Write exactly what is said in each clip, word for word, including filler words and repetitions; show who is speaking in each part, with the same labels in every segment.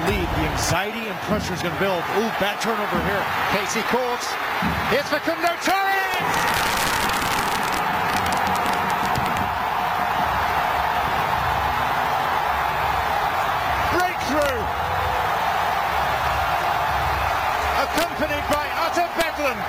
Speaker 1: lead, the anxiety and pressure is going to build. Ooh, bad turnover here.
Speaker 2: Casey Court. Here's Facundo Torres! Breakthrough! Accompanied by utter bedlam.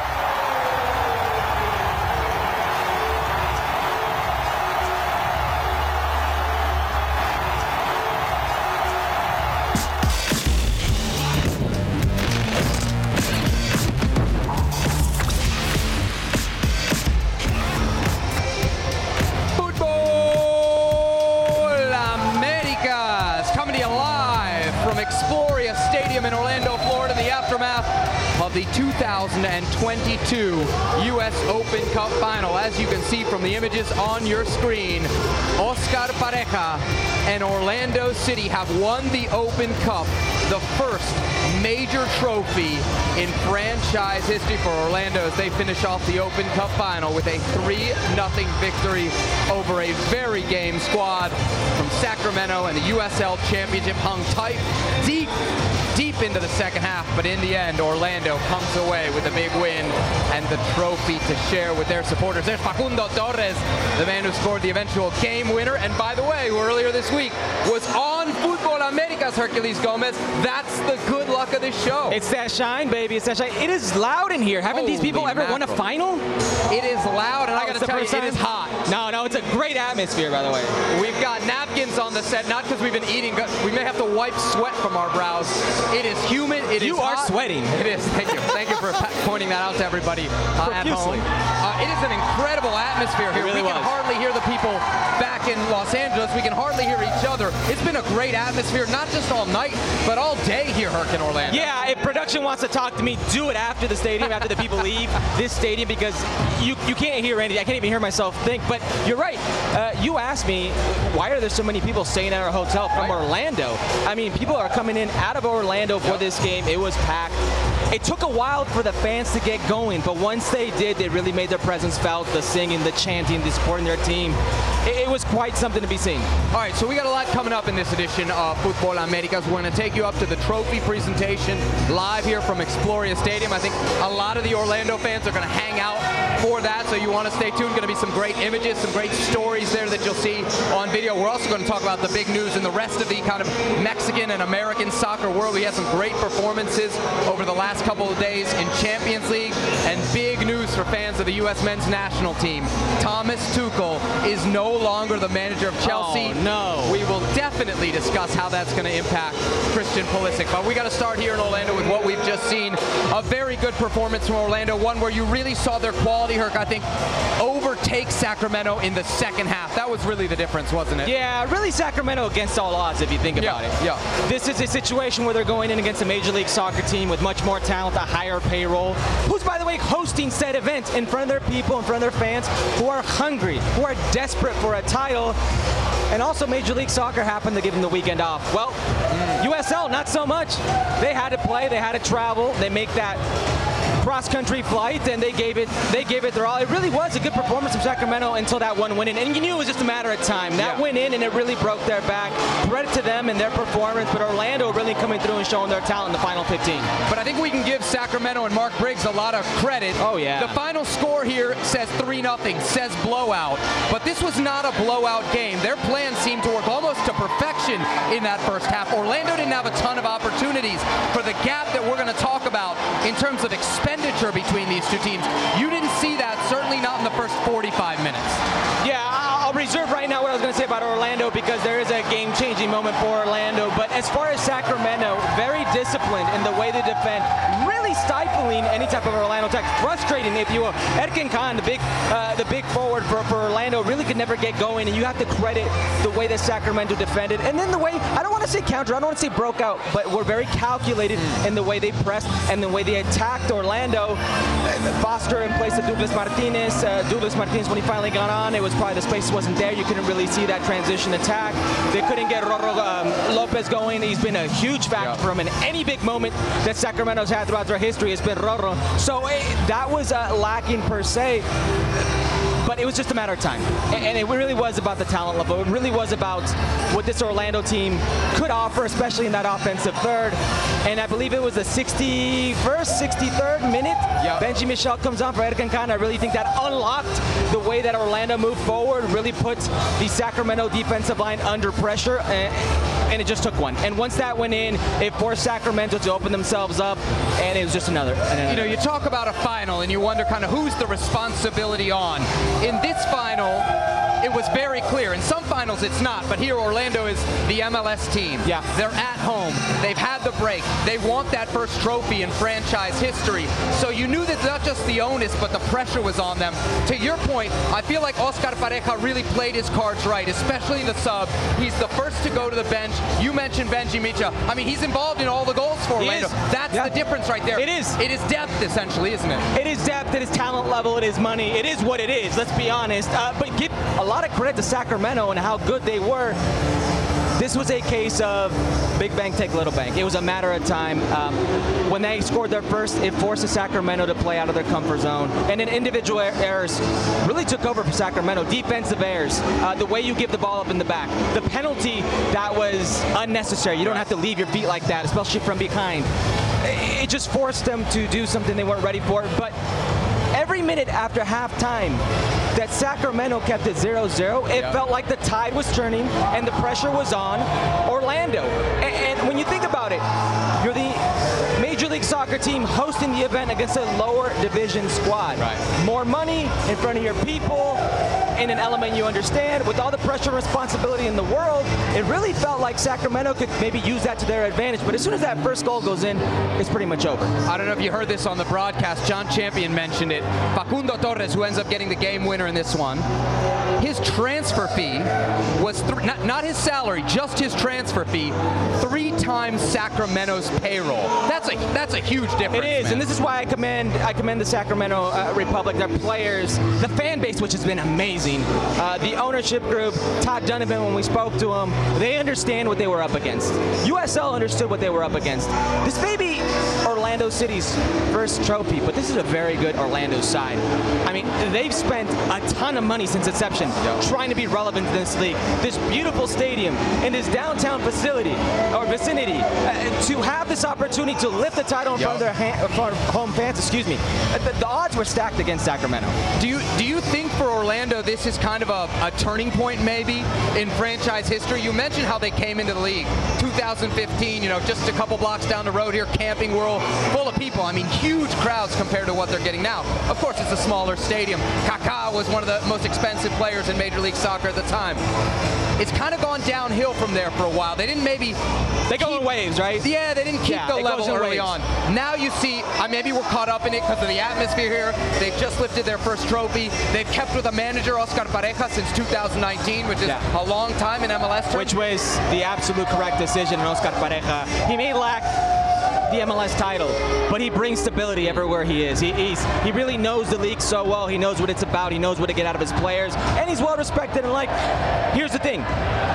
Speaker 3: Exploria Stadium in Orlando, Florida, in the aftermath of the two thousand twenty-two U S Open Cup Final. As you can see from the images on your screen, Oscar Pareja and Orlando City have won the Open Cup, the first major trophy in franchise history for Orlando as they finish off the Open Cup Final with a three nothing victory over a very game squad from Sacramento, and the U S L Championship hung tight deep, deep into the second half, but in the end, Orlando comes away with a big win and the trophy to share with their supporters. There's Facundo Torres, the man who scored the eventual game winner, and by the way, who earlier this week was on Fútbol America's Herculez Gomez. That's the good luck of this show.
Speaker 4: It's that shine, baby. It's that shine. It is loud in here. Haven't
Speaker 3: Holy
Speaker 4: these people ever
Speaker 3: mackerel.
Speaker 4: won a final?
Speaker 3: It is loud, and
Speaker 4: Oh,
Speaker 3: I got
Speaker 4: it's
Speaker 3: to
Speaker 4: the
Speaker 3: tell you,
Speaker 4: first
Speaker 3: it is
Speaker 4: time?
Speaker 3: hot.
Speaker 4: No, no, it's a great atmosphere, by the way.
Speaker 3: We've got napkins on the set, not because we've been eating, but we may have to wipe sweat from our brows. It is humid. It
Speaker 4: You
Speaker 3: is
Speaker 4: are
Speaker 3: hot.
Speaker 4: sweating.
Speaker 3: It is. Thank you. Thank you for pointing that out to everybody uh, at home. Uh, it is an incredible atmosphere here.
Speaker 4: It really
Speaker 3: we can
Speaker 4: was.
Speaker 3: hardly hear the people back in Los Angeles. We can hardly hear each other. It's been a great atmosphere, not just all night, but all day here, Herc, in Orlando.
Speaker 4: Yeah, if production wants to talk to me, do it after the stadium, after the people leave this stadium, because you you can't hear anything. I can't even hear myself think. But you're right. Uh, you asked me, why are there so many people staying at our hotel from
Speaker 3: Right.
Speaker 4: Orlando? I mean, people are coming in out of Orlando for
Speaker 3: Yep.
Speaker 4: this game. It was packed. It took a while for the fans to get going, but once they did, they really made their presence felt. The singing, the chanting, the supporting their team. It, it was quite something to be seen.
Speaker 3: All right, so we got a lot coming up in this edition of Fútbol Americas. We're going to take you up to the trophy presentation live here from Exploria Stadium. I think a lot of the Orlando fans are going to hang out for that, so you want to stay tuned. Going to be some great images, some great stories there that you'll see on video. We're also going to talk about the big news in the rest of the kind of Mexican and American soccer world. We had some great performances over the last couple of days in Champions League, and big news for fans of the U S men's national team. Thomas Tuchel is no longer the manager of Chelsea.
Speaker 4: Oh, no.
Speaker 3: We will definitely discuss how that's going to impact Christian Pulisic. But we got to start here in Orlando with what we've just seen. A very good performance from Orlando, one where you really saw their quality, Herc, I think, overtake Sacramento in the second half. That was really the difference, wasn't it?
Speaker 4: Yeah, really Sacramento against all odds, if you think about
Speaker 3: Yeah,
Speaker 4: it.
Speaker 3: yeah.
Speaker 4: This is a situation where they're going in against a Major League Soccer team with much more talent, a higher payroll, who's, by the way, hosting said event in front of their people, in front of their fans, who are hungry, who are desperate for a title. And also Major League Soccer happened to give them the weekend off. Well, U S L, not so much. They had to play, they had to travel, they make that cross-country flight, and they gave it they gave it their all. It really was a good performance from Sacramento until that one went in, and you knew it was just a matter of time. That
Speaker 3: Yeah.
Speaker 4: went in, and it really broke their back. Credit to them and their performance, but Orlando really coming through and showing their talent in the final fifteen.
Speaker 3: But I think we can give Sacramento and Mark Briggs a lot of credit.
Speaker 4: Oh, yeah.
Speaker 3: The final score here says three nothing, says blowout. But this was not a blowout game. Their plan seemed to work almost to perfection in that first half. Orlando didn't have a ton of opportunities for the gap that we're going to talk about in terms of expenditure between these two teams. You didn't see that, certainly not in the first forty-five minutes.
Speaker 4: Yeah, I'll reserve right now what I was going to say about Orlando, because there is a game-changing moment for Orlando. But as far as Sacramento, very disciplined in the way they defend, really stifling any type of Orlando attack, frustrating, if you will. Erkin Khan, the big, uh, the big forward for, for Orlando, really could never get going, and you have to credit the way that Sacramento defended, and then the way, I don't want to say counter, I don't want to say broke out, but were very calculated in the way they pressed and the way they attacked Orlando. Foster in place of Douglas Martinez. Uh, Douglas Martinez, when he finally got on, it was probably the space wasn't there. You couldn't really see that transition attack. They couldn't get Rorro um, Lopez going. He's been a huge factor
Speaker 3: Yeah.
Speaker 4: for him in any big moment that Sacramento's had throughout their history has been Rorro. So eh, that was uh, lacking per se. but it was just a matter of time. And, and it really was about the talent level. It really was about what this Orlando team could offer, especially in that offensive third. And I believe it was the sixty-first, sixty-third minute. Yep. Benji Michel comes on for Erkan Khan. I really think that unlocked the way that Orlando moved forward, really put the Sacramento defensive line under pressure, and, and it just took one. And once that went in, it forced Sacramento to open themselves up, and it was just another. another.
Speaker 3: You know, you talk about a final, and you wonder kind of who's the responsibility on. In this final, it was very clear. In some finals, it's not, but here Orlando is the M L S team.
Speaker 4: Yeah.
Speaker 3: They're at home. They've had the break. They want that first trophy in franchise history. So you knew that not just the onus, but the pressure was on them. To your point, I feel like Oscar Pareja really played his cards right, especially in the sub. He's the first to go to the bench. You mentioned Benji Michel. I mean, he's involved in all the goals for Orlando. That's yeah. the difference right there.
Speaker 4: It is.
Speaker 3: It is depth, essentially, isn't it?
Speaker 4: It is depth. It is talent level. It is money. It is what it is. Let's be honest. Uh, but give a lot of credit to Sacramento and how good they were. This was a case of big bank take little bank. It was a matter of time. Um, when they scored their first, it forces Sacramento to play out of their comfort zone. And then individual er errors really took over for Sacramento. Defensive errors, uh, the way you give the ball up in the back. The penalty that was unnecessary. You don't have to leave your feet like that, especially from behind. It just forced them to do something they weren't ready for. But every minute after halftime that Sacramento kept it zero zero, it yeah. felt like the tide was turning and the pressure was on Orlando. And, and when you think about it, you're the Major League Soccer team hosting the event against a lower division squad.
Speaker 3: Right.
Speaker 4: More money in front of your people, in an element you understand, with all the pressure and responsibility in the world, it really felt like Sacramento could maybe use that to their advantage. But as soon as that first goal goes in, it's pretty much over.
Speaker 3: I don't know if you heard this on the broadcast. John Champion mentioned it. Facundo Torres, who ends up getting the game winner in this one, his transfer fee was, th not, not his salary, just his transfer fee, three times Sacramento's payroll. That's a that's a huge difference.
Speaker 4: It is,
Speaker 3: man.
Speaker 4: And this is why I commend I commend the Sacramento uh, Republic, their players, the fan base, which has been amazing. Uh, the ownership group, Todd Donovan, when we spoke to him, they understand what they were up against. U S L understood what they were up against. This may be Orlando City's first trophy, but this is a very good Orlando side. I mean, they've spent a ton of money since inception yep. trying to be relevant in this league. This beautiful stadium in this downtown facility or vicinity, uh, to have this opportunity to lift the title in yep. front of their ha front of home fans, excuse me, uh, the, the odds were stacked against Sacramento.
Speaker 3: Do you do you think for Orlando this is kind of a, a turning point maybe in franchise history? You mentioned how they came into the league two thousand fifteen, you know, just a couple blocks down the road here, Camping World, full of people. I mean, huge crowds compared to what they're getting now. Of course, it's a smaller stadium. Kaká was one of the most expensive players in Major League Soccer at the time. It's kind of gone downhill from there for a while. They didn't maybe...
Speaker 4: They go in waves, right?
Speaker 3: Yeah, they didn't keep
Speaker 4: yeah,
Speaker 3: the level early
Speaker 4: waves.
Speaker 3: on. Now you see, uh, maybe we're caught up in it because of the atmosphere here. They've just lifted their first trophy. They've kept with a manager, Oscar Pareja, since two thousand nineteen, which is yeah. a long time in M L S terms.
Speaker 4: Which was the absolute correct decision in Oscar Pareja. He may lack the M L S title, but he brings stability everywhere he is. He, he's, he really knows the league so well. He knows what it's about. He knows what to get out of his players, and he's well respected. And like, here's the thing.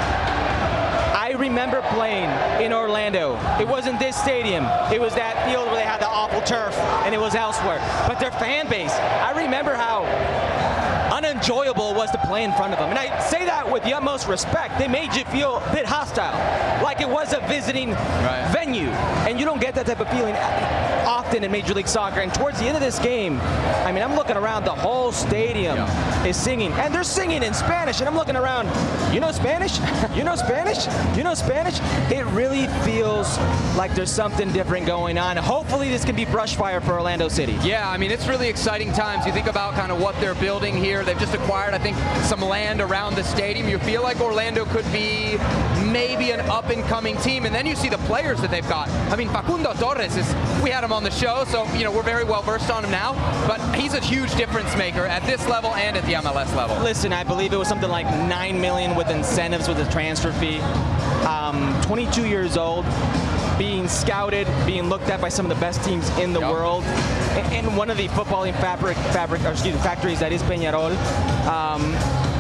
Speaker 4: I remember playing in Orlando. It wasn't this stadium. It was that field where they had the awful turf, and it was elsewhere. But their fan base, I remember how unenjoyable it was to play in front of them. And I say that with the utmost respect. They made you feel a bit hostile, like it was a visiting right. venue. And you don't get that type of feeling often in Major League Soccer. And towards the end of this game, I mean, I'm looking around, the whole stadium yeah. is singing. And they're singing in Spanish. And I'm looking around, you know Spanish? You know Spanish? You know Spanish? It really feels like there's something different going on. Hopefully this can be brush fire for Orlando City.
Speaker 3: Yeah, I mean, it's really exciting times. You think about kind of what they're building here. They've just acquired, I think, some land around the stadium. You feel like Orlando could be maybe an up-and-coming team. And then you see the players that they've got. I mean, Facundo Torres, is we had him on the show, so, you know, we're very well-versed on him now. But he's a huge difference maker at this level and at the M L S level.
Speaker 4: Listen, I believe it was something like nine million dollars with incentives with the transfer fee. Um, twenty-two years old, being scouted, being looked at by some of the best teams in the yep. world, and, and one of the footballing fabric, fabric, or excuse me, factories that is Peñarol. Um,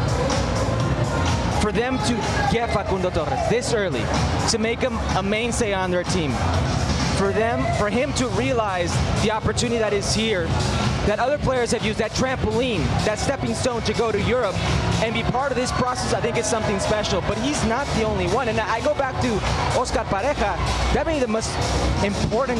Speaker 4: for them to get Facundo Torres this early, to make him a mainstay on their team, for them, for him to realize the opportunity that is here that other players have used, that trampoline, that stepping stone to go to Europe and be part of this process, I think is something special. But he's not the only one. And I go back to Oscar Pareja, that may be the most important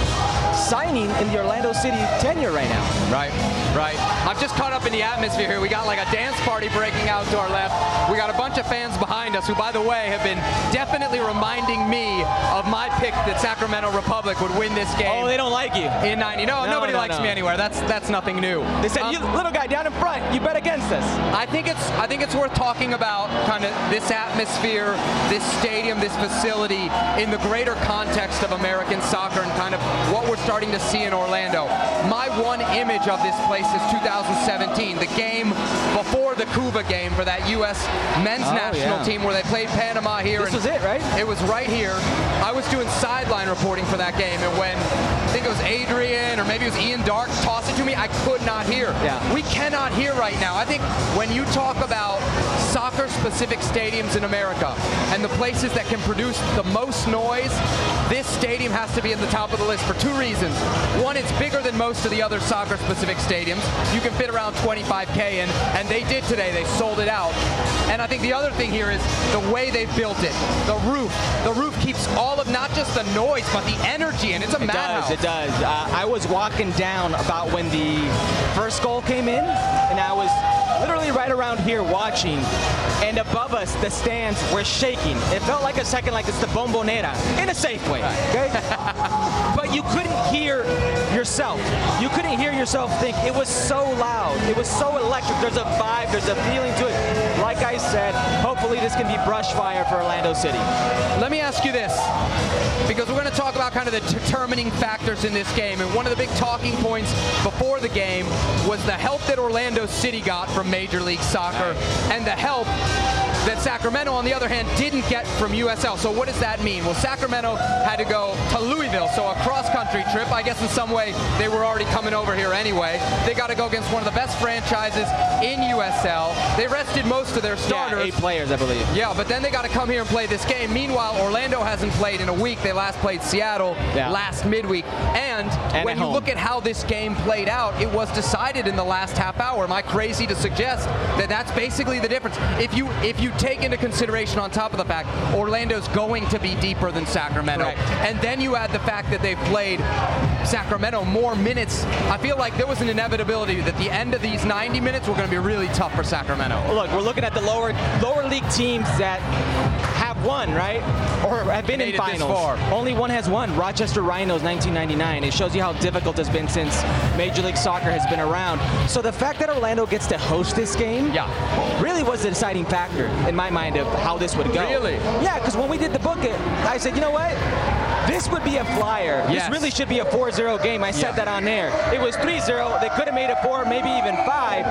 Speaker 4: signing in the Orlando City tenure right now.
Speaker 3: Right, right. I'm just caught up in the atmosphere here. We got like a dance party breaking out to our left. We got a bunch of fans behind us who, by the way, have been definitely reminding me of my pick that Sacramento Republic would win this game.
Speaker 4: Oh, they don't like you.
Speaker 3: In ninety. No,
Speaker 4: no
Speaker 3: nobody
Speaker 4: no,
Speaker 3: likes
Speaker 4: no.
Speaker 3: me anywhere. That's that's nothing new.
Speaker 4: They said,
Speaker 3: Um,
Speaker 4: you little guy down in front, you bet against us.
Speaker 3: I think it's I think it's worth talking about kind of this atmosphere, this stadium, this facility in the greater context of American soccer and kind of what we're starting to see in Orlando. My one image of this place is two thousand seventeen, the game before the Cuba game for that U S men's
Speaker 4: Oh,
Speaker 3: national
Speaker 4: yeah.
Speaker 3: team where they played Panama here.
Speaker 4: This
Speaker 3: and
Speaker 4: was it, right?
Speaker 3: It was right here. I was doing sideline reporting for that game, and when I think it was Adrian or maybe it was Ian Dark tossed it to me, I could not hear.
Speaker 4: Yeah.
Speaker 3: We cannot hear right now. I think when you talk about soccer-specific stadiums in America and the places that can produce the most noise, this stadium has to be at the top of the list for two reasons. One, it's bigger than most of the other soccer-specific stadiums. You can fit around twenty-five K in, and they did today. They sold it out. And I think the other thing here is the way they built it. The roof. The roof keeps all of not just the noise, but the energy, and it's a
Speaker 4: It
Speaker 3: madhouse.
Speaker 4: does, it does. Uh, I was walking down about when the first goal came in, and I was literally right around here watching, and above us, the stands were shaking. It felt like a second like it's the Bombonera, in a safe way, okay? But you couldn't hear yourself. You couldn't hear yourself think. It was so loud. It was so electric. There's a vibe, there's a feeling to it. Like I said, hopefully this can be brush fire for Orlando City.
Speaker 3: Let me ask you this, because we're going to talk about kind of the determining factors in this game, and one of the big talking points before the game was the help that Orlando City got from Major League Soccer and the help that Sacramento, on the other hand, didn't get from U S L. So what does that mean? Well, Sacramento had to go to Louisville, so a cross-country trip. I guess in some way they were already coming over here anyway. They got to go against one of the best franchises in U S L. They rested most of their starters.
Speaker 4: Yeah, eight players, I believe.
Speaker 3: Yeah, but then they got to come here and play this game. Meanwhile, Orlando hasn't played in a week. They last played Seattle
Speaker 4: Yeah.
Speaker 3: last midweek. And,
Speaker 4: And
Speaker 3: when
Speaker 4: at
Speaker 3: you
Speaker 4: home.
Speaker 3: look at how this game played out, it was decided in the last half hour. Am I crazy to suggest that that's basically the difference? If you if you take into consideration on top of the fact Orlando's going to be deeper than Sacramento,
Speaker 4: Correct.
Speaker 3: and then you add the fact that they've played Sacramento more minutes, I feel like there was an inevitability that the end of these ninety minutes were going to be really tough for Sacramento.
Speaker 4: Look, we're looking at the lower lower league teams that have won, right? Or have been
Speaker 3: Made
Speaker 4: in
Speaker 3: it this
Speaker 4: finals.
Speaker 3: far.
Speaker 4: Only one has won. Rochester Rhinos, nineteen ninety-nine. It shows you how difficult it's been since Major League Soccer has been around. So the fact that Orlando gets to host this game
Speaker 3: Yeah.
Speaker 4: really was the deciding factor in my mind of how this would go.
Speaker 3: Really?
Speaker 4: Yeah, because when we did the book, it, I said, you know what? This would be a flyer.
Speaker 3: Yes.
Speaker 4: This really should be a four zero game. I said
Speaker 3: Yeah.
Speaker 4: that on air. It was three zero. They could have made it four, maybe even five.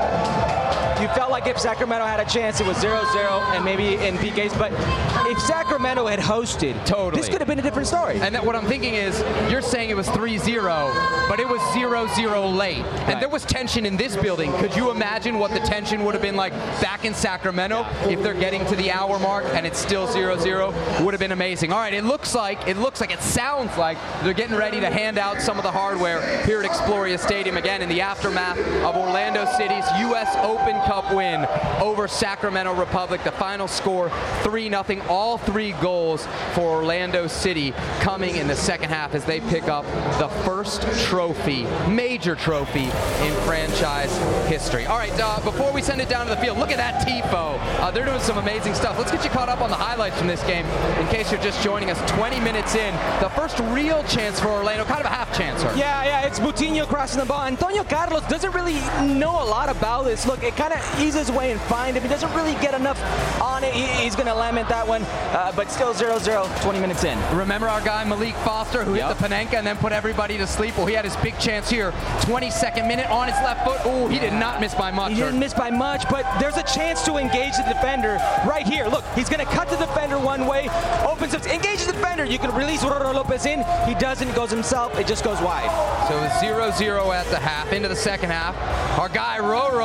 Speaker 4: You felt like if Sacramento had a chance, it was zero zero and maybe in P Ks. But if Sacramento had hosted,
Speaker 3: Totally.
Speaker 4: this could have been a different story.
Speaker 3: And that what I'm thinking is, you're saying it was three zero, but it was zero zero late. And
Speaker 4: Right.
Speaker 3: there was tension in this building. Could you imagine what the tension would have been like back in Sacramento if they're getting to the hour mark and it's still zero zero? Would have been amazing. All right, it looks like, it looks like, it sounds like they're getting ready to hand out some of the hardware here at Exploria Stadium again in the aftermath of Orlando City's U S Open Cup win over Sacramento Republic. The final score, three nothing. All three goals for Orlando City coming in the second half as they pick up the first trophy, major trophy in franchise history. All right, uh, before we send it down to the field, look at that tifo. Uh, they're doing some amazing stuff. Let's get you caught up on the highlights from this game in case you're just joining us twenty minutes in. The first real chance for Orlando, kind of a half chancer.
Speaker 4: Yeah, yeah, it's Moutinho crossing the ball. Antonio Carlos doesn't really know a lot about this. Look, it kind of eases his way and find him. He doesn't really get enough on it. He, he's going to lament that one, uh, but still zero zero, twenty minutes in.
Speaker 3: Remember our guy Malik Foster who
Speaker 4: Yep.
Speaker 3: hit the Panenka and then put everybody to sleep? Well, he had his big chance here. twenty-second minute on his left foot. Oh, he did not miss by much.
Speaker 4: He didn't miss by much, but there's a chance to engage the defender right here. Look, he's going to cut the defender one way, opens up, engage the defender. You can release Roro Lopez in. He doesn't, goes himself. It just goes wide.
Speaker 3: So zero zero at the half. Into the second half. Our guy Roro with the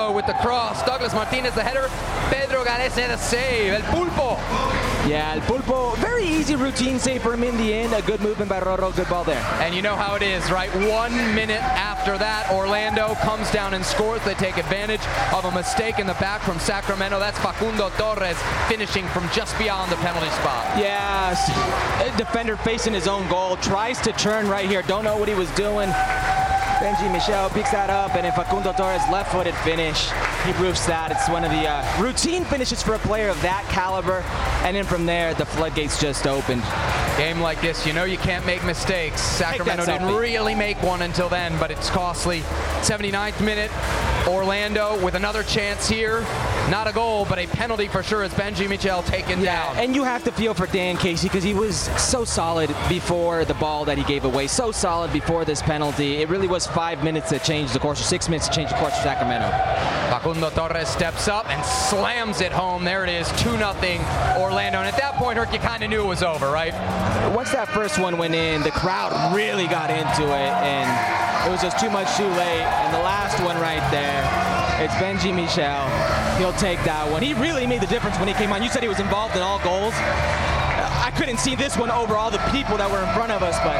Speaker 3: cross. Douglas Martinez the header. Pedro Galese the save. El Pulpo.
Speaker 4: Yeah, El Pulpo, very easy routine save for him in the end. A good movement by Rorro, good ball there.
Speaker 3: And you know how it is, right? One minute after that, Orlando comes down and scores. They take advantage of a mistake in the back from Sacramento. That's Facundo Torres finishing from just beyond the penalty spot.
Speaker 4: Yes, a defender facing his own goal, tries to turn right here, don't know what he was doing. Benji Michel picks that up, and then Facundo Torres left-footed finish. He roofs that. It's one of the uh, routine finishes for a player of that caliber, and then from there, the floodgates just opened.
Speaker 3: Game like this, you know you can't make mistakes. Sacramento didn't really make one until then, but it's costly. seventy-ninth minute, Orlando with another chance here. Not a goal, but a penalty for sure as Benji Michel taken
Speaker 4: yeah,
Speaker 3: down.
Speaker 4: And you have to feel for Dan Casey because he was so solid before the ball that he gave away, so solid before this penalty. It really was five minutes that changed the course, or six minutes to change the course for Sacramento.
Speaker 3: Facundo Torres steps up and slams it home. There it is, two nothing Orlando. And at that point, Herc, you kind of knew it was over, right?
Speaker 4: Once that first one went in, the crowd really got into it, and it was just too much too late. And the last one right there, it's Benji Michel. He'll take that one. He really made the difference when he came on. You said he was involved in all goals. I couldn't see this one over all the people that were in front of us, but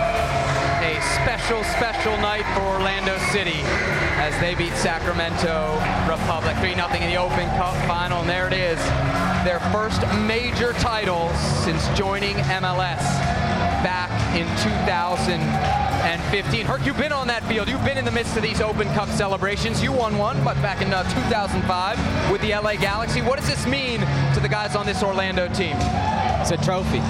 Speaker 3: a special, special night for Orlando City as they beat Sacramento Republic three nothing in the Open Cup final. And there it is, their first major title since joining M L S back in two thousand fifteen. Herc, you've been on that field. You've been in the midst of these Open Cup celebrations. You won one, but back in uh, two thousand five with the L A Galaxy. What does this mean to the guys on this Orlando team?
Speaker 4: It's a trophy.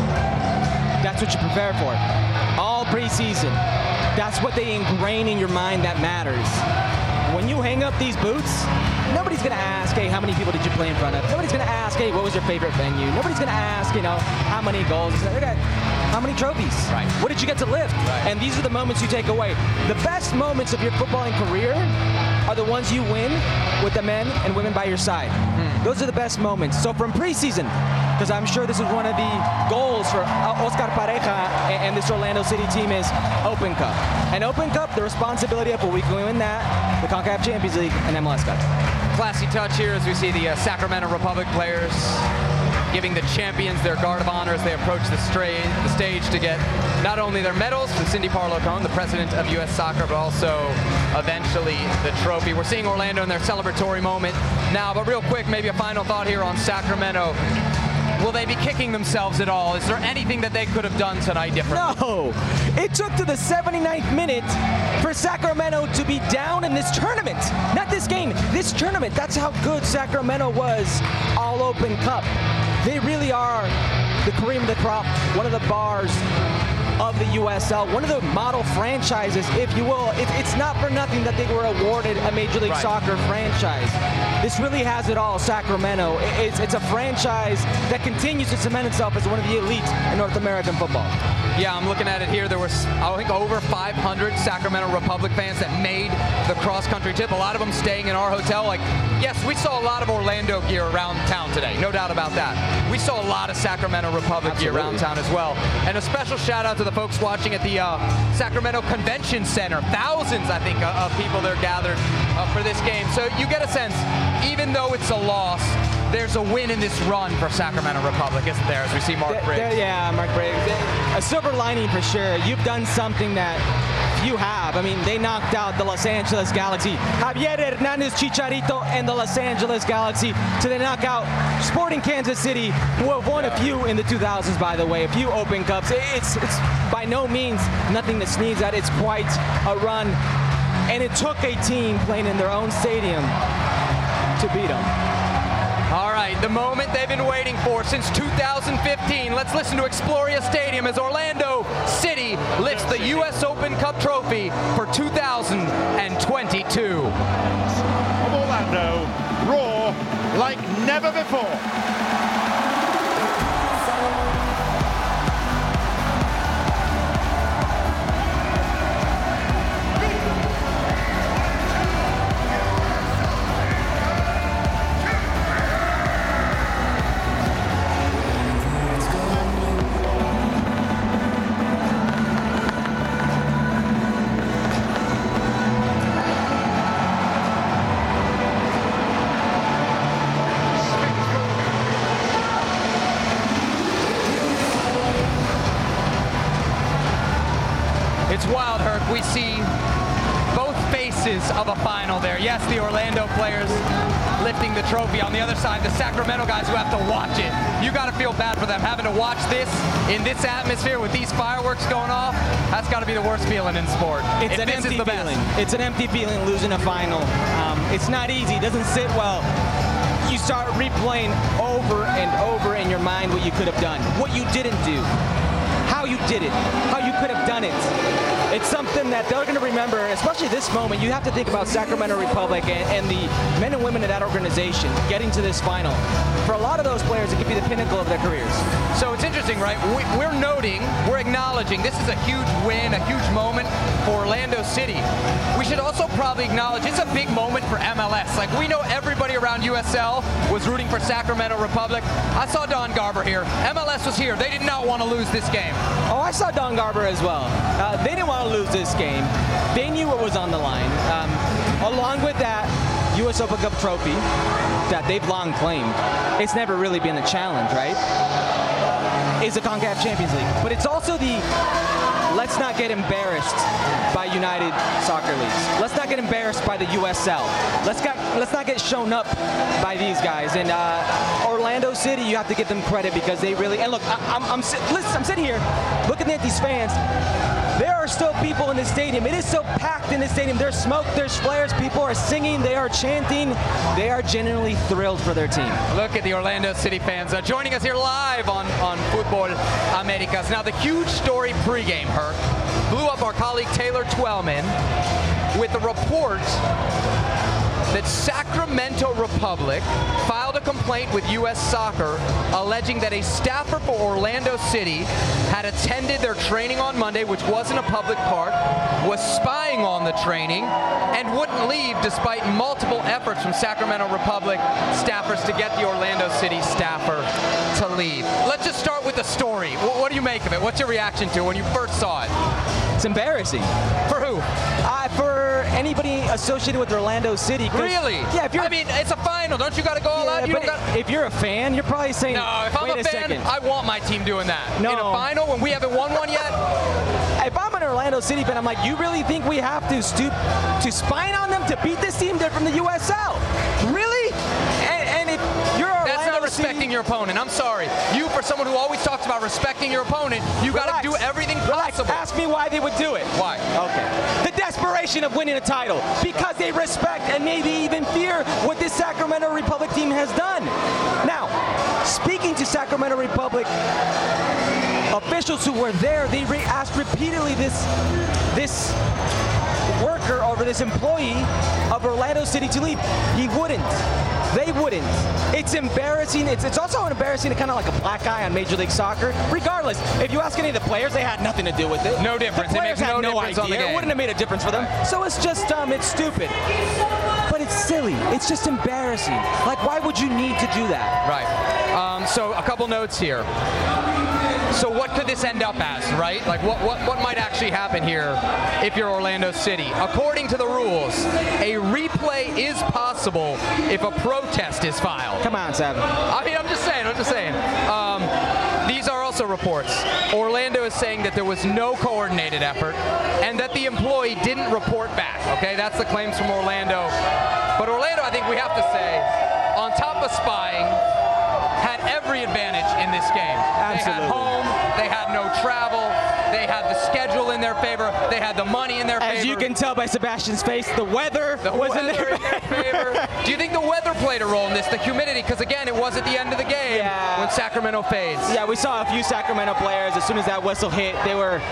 Speaker 4: That's what you prepare for. All preseason. That's what they ingrain in your mind that matters. When you hang up these boots, nobody's going to ask, hey, how many people did you play in front of? Nobody's going to ask, hey, what was your favorite venue? Nobody's going to ask, you know, how many goals? They got how many trophies?
Speaker 3: Right.
Speaker 4: What did you get to lift?
Speaker 3: Right.
Speaker 4: And these are the moments you take away. The best moments of your footballing career are the ones you win with the men and women by your side. Hmm. Those are the best moments. So from preseason, because I'm sure this is one of the goals for Oscar Pareja and this Orlando City team is Open Cup. And Open Cup, the responsibility of, well, we can win that, the CONCACAF Champions League, and M L S Cup.
Speaker 3: Classy touch here as we see the uh, Sacramento Republic players giving the champions their guard of honor as they approach the, stra- the stage to get not only their medals from Cindy Parlow-Cone, the president of U S Soccer, but also eventually the trophy. We're seeing Orlando in their celebratory moment now, but real quick, maybe a final thought here on Sacramento. Will they be kicking themselves at all? Is there anything that they could have done tonight differently?
Speaker 4: No! It took to the seventy-ninth minute for Sacramento to be down in this tournament. Not this game, this tournament. That's how good Sacramento was all Open Cup. They really are the cream of the crop, one of the bars of the U S L, one of the model franchises, if you will. It, it's not for nothing that they were awarded a Major League
Speaker 3: Right.
Speaker 4: Soccer franchise. This really has it all, Sacramento. It, it's, it's a franchise that continues to cement itself as one of the elite in North American football.
Speaker 3: Yeah, I'm looking at it here. There was, I think, over five hundred Sacramento Republic fans that made the cross-country trip. A lot of them staying in our hotel. Like, yes, we saw a lot of Orlando gear around town today. No doubt about that. We saw a lot of Sacramento Republic
Speaker 4: Absolutely.
Speaker 3: gear around town as well. And a special shout out to the folks watching at the uh, Sacramento Convention Center. Thousands, I think, uh, of people there gathered uh, for this game. So you get a sense, even though it's a loss, there's a win in this run for Sacramento Republic, isn't there, as we see Mark
Speaker 4: There-
Speaker 3: Briggs?
Speaker 4: there- yeah, Mark Briggs. A silver lining for sure. You've done something that you have. I mean, they knocked out the Los Angeles Galaxy. Javier Hernandez Chicharito and the Los Angeles Galaxy. So they knock out Sporting Kansas City, who have won a few in the two thousands, by the way, a few Open Cups. It's, it's by no means nothing to sneeze at. It's quite a run. And it took a team playing in their own stadium to beat them.
Speaker 3: All right, the moment they've been waiting for since two thousand fifteen. Let's listen to Exploria Stadium as Orlando City lifts the U S Open Cup trophy for two thousand twenty-two.
Speaker 1: Of Orlando, raw like never before.
Speaker 3: It's wild, Herc. We see both faces of a final there. Yes, the Orlando players lifting the trophy. On the other side, the Sacramento guys who have to watch it. You got to feel bad for them having to watch this in this atmosphere with these fireworks going off. That's got to be the worst feeling in sport.
Speaker 4: It's
Speaker 3: if
Speaker 4: an
Speaker 3: this
Speaker 4: empty
Speaker 3: is the
Speaker 4: feeling.
Speaker 3: best.
Speaker 4: It's an empty feeling losing a final. Um, it's not easy. It doesn't sit well. You start replaying over and over in your mind what you could have done, what you didn't do, how you did it, how you could have done it. It's something that they're going to remember, especially this moment. You have to think about Sacramento Republic and, and the men and women of that organization getting to this final. For a lot of those players, it could be the pinnacle of their careers.
Speaker 3: So it's interesting, right? We, we're noting, we're acknowledging this is a huge win, a huge moment for Orlando City. We should also probably acknowledge it's a big moment for M L S. Like, we know everybody around U S L was rooting for Sacramento Republic. I saw Don Garber here. M L S was here. They did not want to lose this game.
Speaker 4: Oh, I saw Don Garber as well. Uh, they didn't want to lose this game. They knew what was on the line. Um, along with that U S Open Cup trophy that they've long claimed, it's never really been a challenge, right? Is the CONCACAF Champions League. But it's also the let's not get embarrassed by United Soccer Leagues. Let's not get embarrassed by the U S L. Let's get let's not get shown up by these guys. And uh, Orlando City, you have to give them credit because they really. And look, I, I'm I'm, listen, I'm sitting here looking at these fans. There are still people in the stadium. It is so packed in the stadium. There's smoke, there's flares, people are singing, they are chanting. They are genuinely thrilled for their team.
Speaker 3: Look at the Orlando City fans uh, joining us here live on, on Football Americas. Now, the huge story pregame, Herc, blew up our colleague Taylor Twellman with the report that Sacramento Republic filed a complaint with U S Soccer alleging that a staffer for Orlando City had attended their training on Monday, which was in a public park, was spying on the training, and wouldn't leave despite multiple efforts from Sacramento Republic staffers to get the Orlando City staffer to leave. Let's just start with the story. What do you make of it? What's your reaction to it when you first saw it?
Speaker 4: It's embarrassing.
Speaker 3: For who?
Speaker 4: Uh, for anybody associated with Orlando City.
Speaker 3: Really?
Speaker 4: Yeah, if you're.
Speaker 3: I mean, it's a final. Don't you got to go all
Speaker 4: yeah,
Speaker 3: out? You
Speaker 4: but
Speaker 3: don't got...
Speaker 4: If you're a fan, you're probably saying,
Speaker 3: No, if I'm
Speaker 4: wait
Speaker 3: a,
Speaker 4: a
Speaker 3: fan,
Speaker 4: second.
Speaker 3: I want my team doing that.
Speaker 4: No.
Speaker 3: In a final when we haven't won one yet?
Speaker 4: If I'm an Orlando City fan, I'm like, you really think we have to stoop to spying on them to beat this team? They're from the U S L. Really? And, and if you're Orlando
Speaker 3: That's not respecting
Speaker 4: City,
Speaker 3: your opponent. I'm sorry. You, for someone who always talks about respecting your opponent, you got to do everything
Speaker 4: Relax.
Speaker 3: possible.
Speaker 4: Ask me why they would do it.
Speaker 3: Why?
Speaker 4: Okay. The desperation of winning a title. Because they respect and maybe even fear what this Sacramento Republic team has done. Now, speaking to Sacramento Republic officials who were there, they re asked repeatedly this, this worker or this employee of Orlando City to leave. He wouldn't. They wouldn't. It's embarrassing. It's, it's also embarrassing to kind of like a black eye on Major League Soccer. Regardless, if you ask any of the players, they had nothing to do with it.
Speaker 3: No difference.
Speaker 4: The
Speaker 3: It
Speaker 4: players
Speaker 3: makes
Speaker 4: had
Speaker 3: no
Speaker 4: no
Speaker 3: difference
Speaker 4: idea.
Speaker 3: on the game.
Speaker 4: It wouldn't have made a difference for them. So it's just dumb. It's stupid. But it's silly. It's just embarrassing. Like, why would you need to do that?
Speaker 3: Right. Um, so a couple notes here. So what could this end up as, right? Like what, what, what might actually happen here if you're Orlando City? According to the rules, a replay is possible if a protest is filed.
Speaker 4: Come on, Sam.
Speaker 3: I mean, I'm just saying, I'm just saying. Um, these are also reports. Orlando is saying that there was no coordinated effort and that the employee didn't report back, okay? That's the claims from Orlando. But Orlando, I think we have to say, on top of spying, had every advantage in this game.
Speaker 4: Absolutely.
Speaker 3: They had home, they had no travel, they had the schedule in their favor, they had the money in their favor.
Speaker 4: As you can tell by Sebastian's face, the weather
Speaker 3: the
Speaker 4: was
Speaker 3: weather
Speaker 4: in their,
Speaker 3: in their favor. Do you think the weather played a role in this, the humidity? Because again, it was at the end of the game
Speaker 4: Yeah.
Speaker 3: when Sacramento fades.
Speaker 4: Yeah, we saw a few Sacramento players, as soon as that whistle hit, they were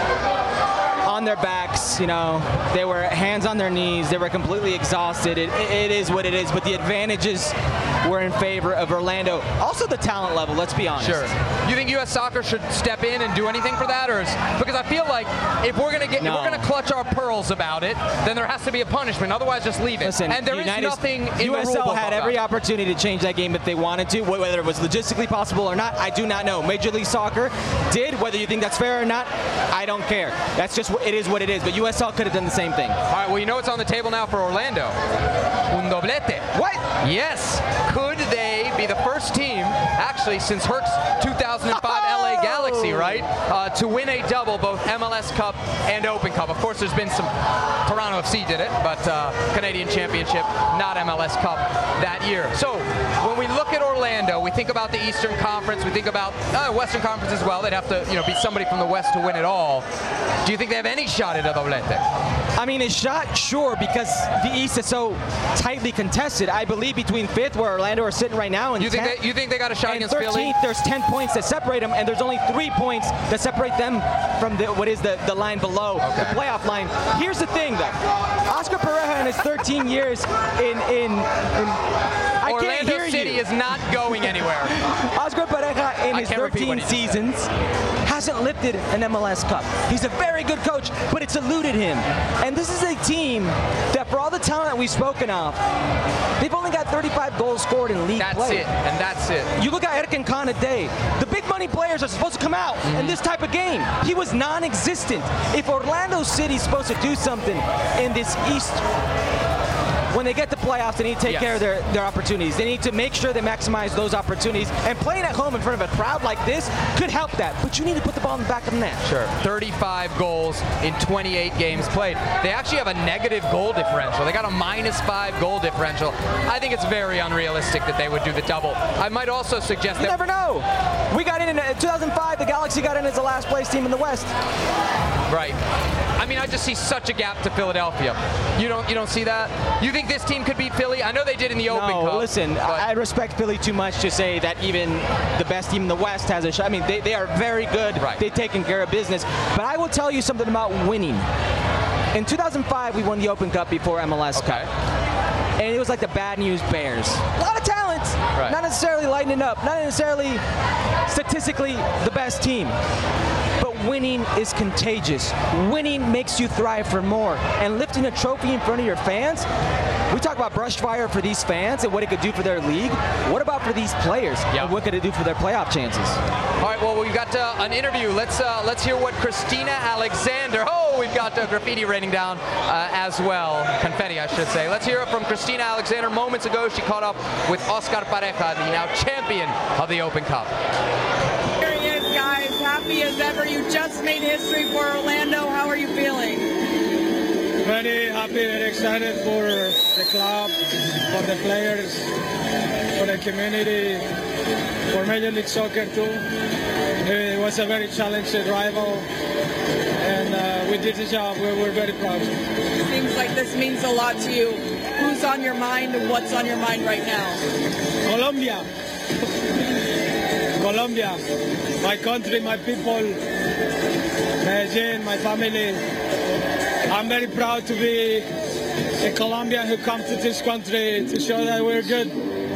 Speaker 4: on their backs, you know, they were hands on their knees, they were completely exhausted. It, it is what it is, but the advantages were in favor of Orlando. Also the talent level, let's be honest.
Speaker 3: Sure. You think U S Soccer should step in and do anything for that, or is, because I feel like if we're gonna get,
Speaker 4: No.
Speaker 3: if we're gonna clutch our pearls about it, then there has to be a punishment. Otherwise, just leave it.
Speaker 4: Listen,
Speaker 3: and there is
Speaker 4: United,
Speaker 3: nothing in
Speaker 4: U S L
Speaker 3: the rule book
Speaker 4: had
Speaker 3: about
Speaker 4: every
Speaker 3: it.
Speaker 4: opportunity to change that game if they wanted to. Whether it was logistically possible or not, I do not know. Major League Soccer did. Whether you think that's fair or not, I don't care. That's just what it is. What it is. But U S L could have done the same thing.
Speaker 3: All right. Well, you know what's on the table now for Orlando? Un doblete.
Speaker 4: What?
Speaker 3: Yes. Could they be the first team, actually, since Herc's two thousand five L A Galaxy, right, uh, to win a double, both M L S Cup and Open Cup. Of course, there's been some, Toronto F C did it, but uh, Canadian Championship, not M L S Cup that year. So when we look at Orlando, we think about the Eastern Conference, we think about uh, Western Conference as well. They'd have to, you know, beat somebody from the West to win it all. Do you think they have any shot at a doblete?
Speaker 4: I mean, a shot, sure, because the East is so tightly contested. I believe between fifth, where Orlando are sitting right now, and
Speaker 3: you think
Speaker 4: tenth,
Speaker 3: they, you think they got a shot
Speaker 4: and
Speaker 3: against Philly?
Speaker 4: thirteenth, there's ten points that separate them, and there's only three points that separate them from the, what is the, the line below, okay. the playoff line. Here's the thing, though. Oscar Pareja in his thirteen years in, in, in I
Speaker 3: Orlando
Speaker 4: can't hear
Speaker 3: City
Speaker 4: you.
Speaker 3: is not going anywhere.
Speaker 4: Oscar Pareja in his thirteen seasons hasn't lifted an M L S Cup. He's a very good coach, but it's eluded him. And this is a team that, for all the talent that we've spoken of, they've only got thirty-five goals scored in league
Speaker 3: that's
Speaker 4: play.
Speaker 3: That's it, and that's it.
Speaker 4: You look at Erkin Canade. The big money players are supposed to come out mm-hmm. in this type of game. He was non-existent. If Orlando City's supposed to do something in this East, when they get to playoffs, they need to take yes. care of their, their opportunities. They need to make sure they maximize those opportunities. And playing at home in front of a crowd like this could help that. But you need to put the ball in the back of the net.
Speaker 3: Sure. thirty-five goals in twenty-eight games played. They actually have a negative goal differential. They got a minus five goal differential. I think it's very unrealistic that they would do the double. I might also suggest
Speaker 4: you
Speaker 3: that...
Speaker 4: You never know. We got in in two thousand five. The Galaxy got in as the last place team in the West.
Speaker 3: Right. I mean, I just see such a gap to Philadelphia. You don't, you don't see that? You think this team could beat Philly? I know they did in the Open
Speaker 4: no,
Speaker 3: Cup.
Speaker 4: listen, I respect Philly too much to say that even the best team in the West has a shot. I mean, they, they are very good.
Speaker 3: Right.
Speaker 4: They've taken care of business. But I will tell you something about winning. In two thousand five, we won the Open Cup before M L S
Speaker 3: okay.
Speaker 4: Cup. And it was like the bad news Bears. A lot of talent, right. not necessarily lighting it up, not necessarily statistically the best team. But winning is contagious. Winning makes you thrive for more. And lifting a trophy in front of your fans, we talk about brush fire for these fans and what it could do for their league. What about for these players?
Speaker 3: Yep.
Speaker 4: And what could it do for their playoff chances?
Speaker 3: All right, well, we've got uh, an interview. Let's uh, let's hear what Christina Alexander, oh, we've got uh, graffiti raining down uh, as well. Confetti, I should say. Let's hear it from Christina Alexander. Moments ago, she caught up with Oscar Pareja, the now champion of the Open Cup.
Speaker 5: Here he is, guys. Happy as ever. You just made history for Orlando. How are you feeling?
Speaker 6: Very happy, very excited for the club, for the players, for the community, for Major League Soccer too. It was a very challenging rival, and uh, we did the job. We were very proud.
Speaker 5: Seems like this means a lot to you. Who's on your mind and what's on your mind right now?
Speaker 6: Colombia. Colombia, my country, my people, Medellin, my family. I'm very proud to be a Colombian who comes to this country to show that we're good.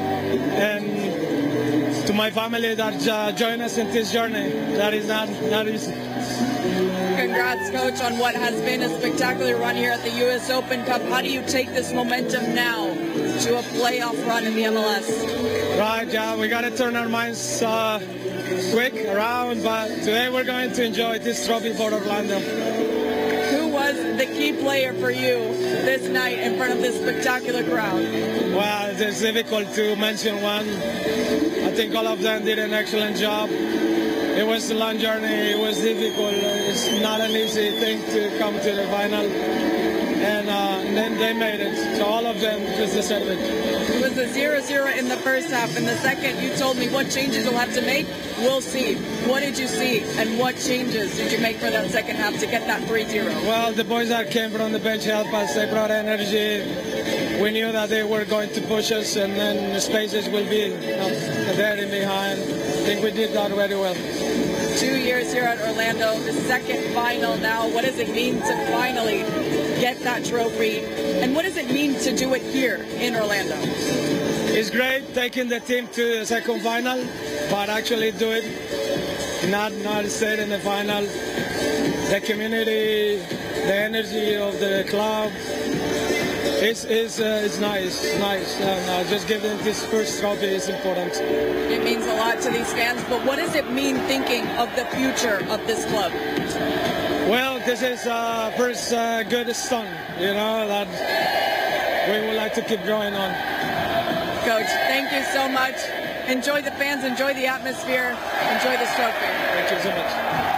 Speaker 6: And to my family that uh, join us in this journey, that is not, not easy.
Speaker 5: Congrats, Coach, on what has been a spectacular run here at the U S Open Cup. How do you take this momentum now to a playoff run in the M L S?
Speaker 6: Right, yeah, we got to turn our minds uh, quick around, but today we're going to enjoy this trophy for Orlando.
Speaker 5: Who was the key player for you this night in front of this spectacular crowd?
Speaker 6: Well, it's difficult to mention one. I think all of them did an excellent job. It was a long journey, it was difficult, it's not an easy thing to come to the final, and, uh, and then they made it, so all of them just deserve it.
Speaker 5: It was a zero zero in the first half. In the second, you told me what changes you'll have to make. We'll see. What did you see, and what changes did you make for that second half to get that three zero?
Speaker 6: Well, the boys that came from the bench helped us, they brought energy. We knew that they were going to push us, and then the spaces will be you know, there and behind. I think we did that very well.
Speaker 5: Two years here at Orlando, the second final now. What does it mean to finally get that trophy? And what does it mean to do it here in Orlando?
Speaker 6: It's great taking the team to the second final, but actually do it, not, not stay in the final. The community, the energy of the club, It's, it's, uh, it's nice, it's nice. And uh, just giving this first trophy is important.
Speaker 5: It means a lot to these fans, but what does it mean thinking of the future of this club?
Speaker 6: Well, this is uh, first uh, good start, you know, that we would like to keep growing on.
Speaker 5: Coach, thank you so much. enjoy the fans, enjoy the atmosphere, enjoy this trophy.
Speaker 6: Thank you so much.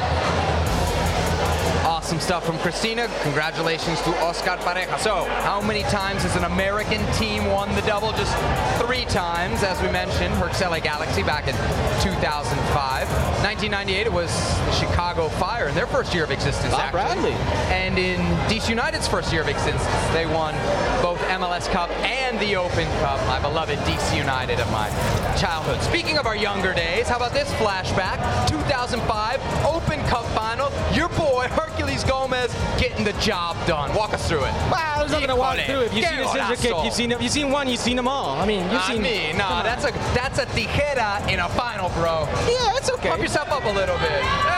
Speaker 3: Awesome stuff from Cristina. Congratulations to Oscar Pareja. So, how many times has an American team won the double? Just three times, as we mentioned. Herx L A Galaxy back in two thousand five. nineteen ninety-eight, it was the Chicago Fire in their first year of existence,
Speaker 4: Bob
Speaker 3: actually.
Speaker 4: Bradley.
Speaker 3: And in D C United's first year of existence, they won both M L S Cup and the Open Cup. My beloved D C United of my childhood. Speaking of our younger days, how about this flashback? two thousand five Open Cup final. Your boy, Herculez Gomez, getting the job done. Walk us through it.
Speaker 4: Wow, there's nothing to walk through. If you've seen a scissor kick, you've seen you've seen one, you've seen them all. I mean, you've
Speaker 3: Not
Speaker 4: seen.
Speaker 3: me. No, that's a that's a tijera in a final, bro.
Speaker 4: Yeah, it's okay.
Speaker 3: Pump yourself up a little bit.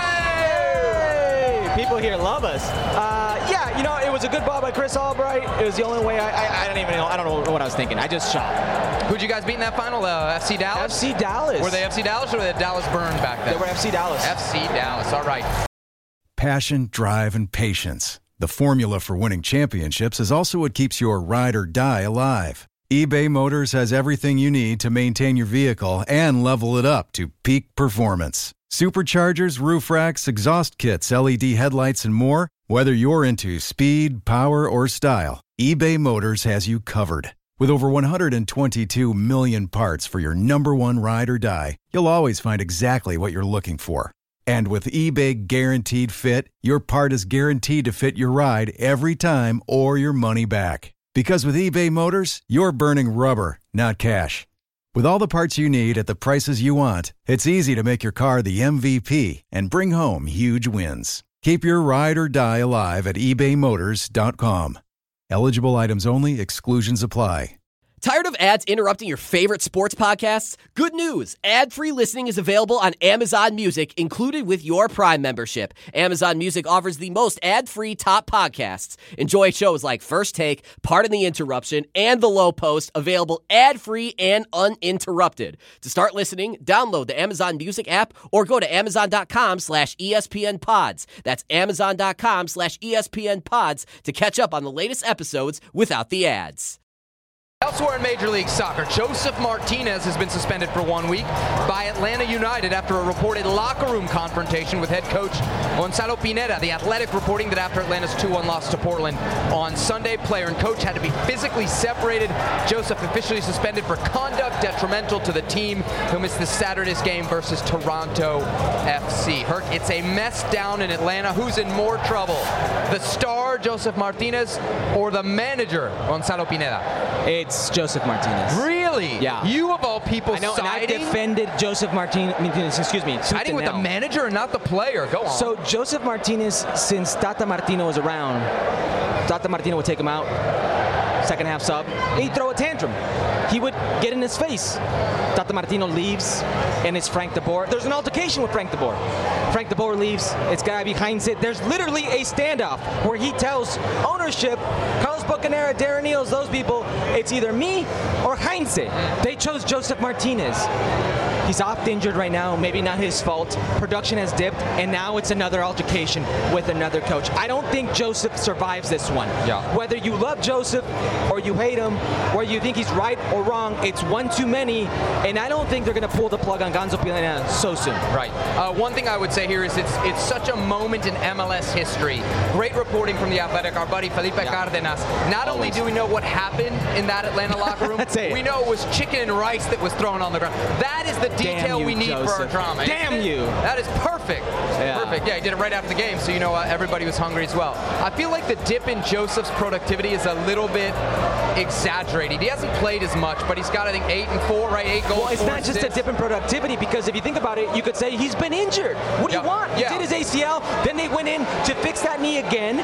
Speaker 4: Hey! People here love us. Uh, yeah, you know, it was a good ball by Chris Albright. It was the only way. I, I, I don't even know. I don't know what I was thinking. I just shot.
Speaker 3: Who'd you guys beat in that final? Uh, F C Dallas?
Speaker 4: F C Dallas.
Speaker 3: Were they F C Dallas or were they Dallas Burn back then?
Speaker 4: They were F C Dallas.
Speaker 3: F C Dallas. All right.
Speaker 7: Passion, drive, and patience. The formula for winning championships is also what keeps your ride or die alive. eBay Motors has everything you need to maintain your vehicle and level it up to peak performance. Superchargers, roof racks, exhaust kits, L E D headlights, and more. Whether you're into speed, power, or style, eBay Motors has you covered. With over one hundred twenty-two million parts for your number one ride or die, you'll always find exactly what you're looking for. And with eBay Guaranteed Fit, your part is guaranteed to fit your ride every time or your money back. Because with eBay Motors, you're burning rubber, not cash. With all the parts you need at the prices you want, it's easy to make your car the M V P and bring home huge wins. Keep your ride or die alive at ebay motors dot com. Eligible items only. Exclusions apply.
Speaker 8: Tired of ads interrupting your favorite sports podcasts? Good news! Ad-free listening is available on Amazon Music, included with your Prime membership. Amazon Music offers the most ad-free top podcasts. Enjoy shows like First Take, Pardon the Interruption, and The Low Post, available ad-free and uninterrupted. To start listening, download the Amazon Music app or go to amazon.com slash ESPN pods. That's amazon.com slash ESPN pods to catch up on the latest episodes without the ads.
Speaker 3: Elsewhere in Major League Soccer, Josef Martinez has been suspended for one week by Atlanta United after a reported locker room confrontation with head coach Gonzalo Pineda. The Athletic reporting that after Atlanta's two one loss to Portland on Sunday, player and coach had to be physically separated. Josef officially suspended for conduct detrimental to the team. He'll miss this Saturday's game versus Toronto F C. Herc, it's a mess down in Atlanta. Who's in more trouble? The star, Josef Martinez, or the manager, Gonzalo Pineda?
Speaker 4: It's Josef Martinez.
Speaker 3: Really?
Speaker 4: Yeah.
Speaker 3: You of all people
Speaker 4: I know,
Speaker 3: siding?
Speaker 4: and I defended Josef Martinez, excuse me.
Speaker 3: Siding with the manager and not the player. Go on.
Speaker 4: So Josef Martinez, since Tata Martino was around, Tata Martino would take him out, second half sub, and he'd throw a tantrum. He would get in his face. Tata Martino leaves, and it's Frank de Boer. There's an altercation with Frank de Boer. Frank de Boer leaves, it's guy behind it. There's literally a standoff where he tells ownership, Carlos Bocanera, Darren Eales, those people, it's either me or Heinze. They chose Josef Martinez. He's oft injured right now, maybe not his fault. Production has dipped, and now it's another altercation with another coach. I don't think Josef survives this one.
Speaker 3: Yeah.
Speaker 4: Whether you love Josef or you hate him, or you think he's right or wrong, it's one too many, and I don't think they're going to pull the plug on Gonzo Pineda so soon.
Speaker 3: Right. Uh, one thing I would say here is it's it's such a moment in M L S history. Great reporting from the Athletic, our buddy Felipe yeah. Cardenas. Not Always. only do we know what happened in that Atlanta locker room, we know it was chicken and rice that was thrown on the ground. That is the detail you, we need Josef. for our drama.
Speaker 4: Damn you.
Speaker 3: That is perfect. Yeah. Perfect. Yeah, he did it right after the game, so you know uh, everybody was hungry as well. I feel like the dip in Josef's productivity is a little bit exaggerated. He hasn't played as much, but he's got, I think, eight and four, right? Eight goals.
Speaker 4: Well, it's not just a dip in productivity, because if you think about it, you could say he's been injured. What do yeah. you want? He yeah. did his A C L, then they went in to fix that knee again.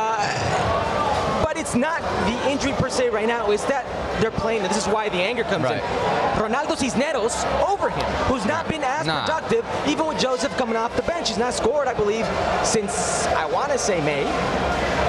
Speaker 4: Uh, but it's not the injury per se right now. It's that they're playing. This is why the anger comes right. in. Ronaldo Cisneros over him, who's not been as nah. productive, even with Josef coming off the bench. He's not scored, I believe, since I want to say May.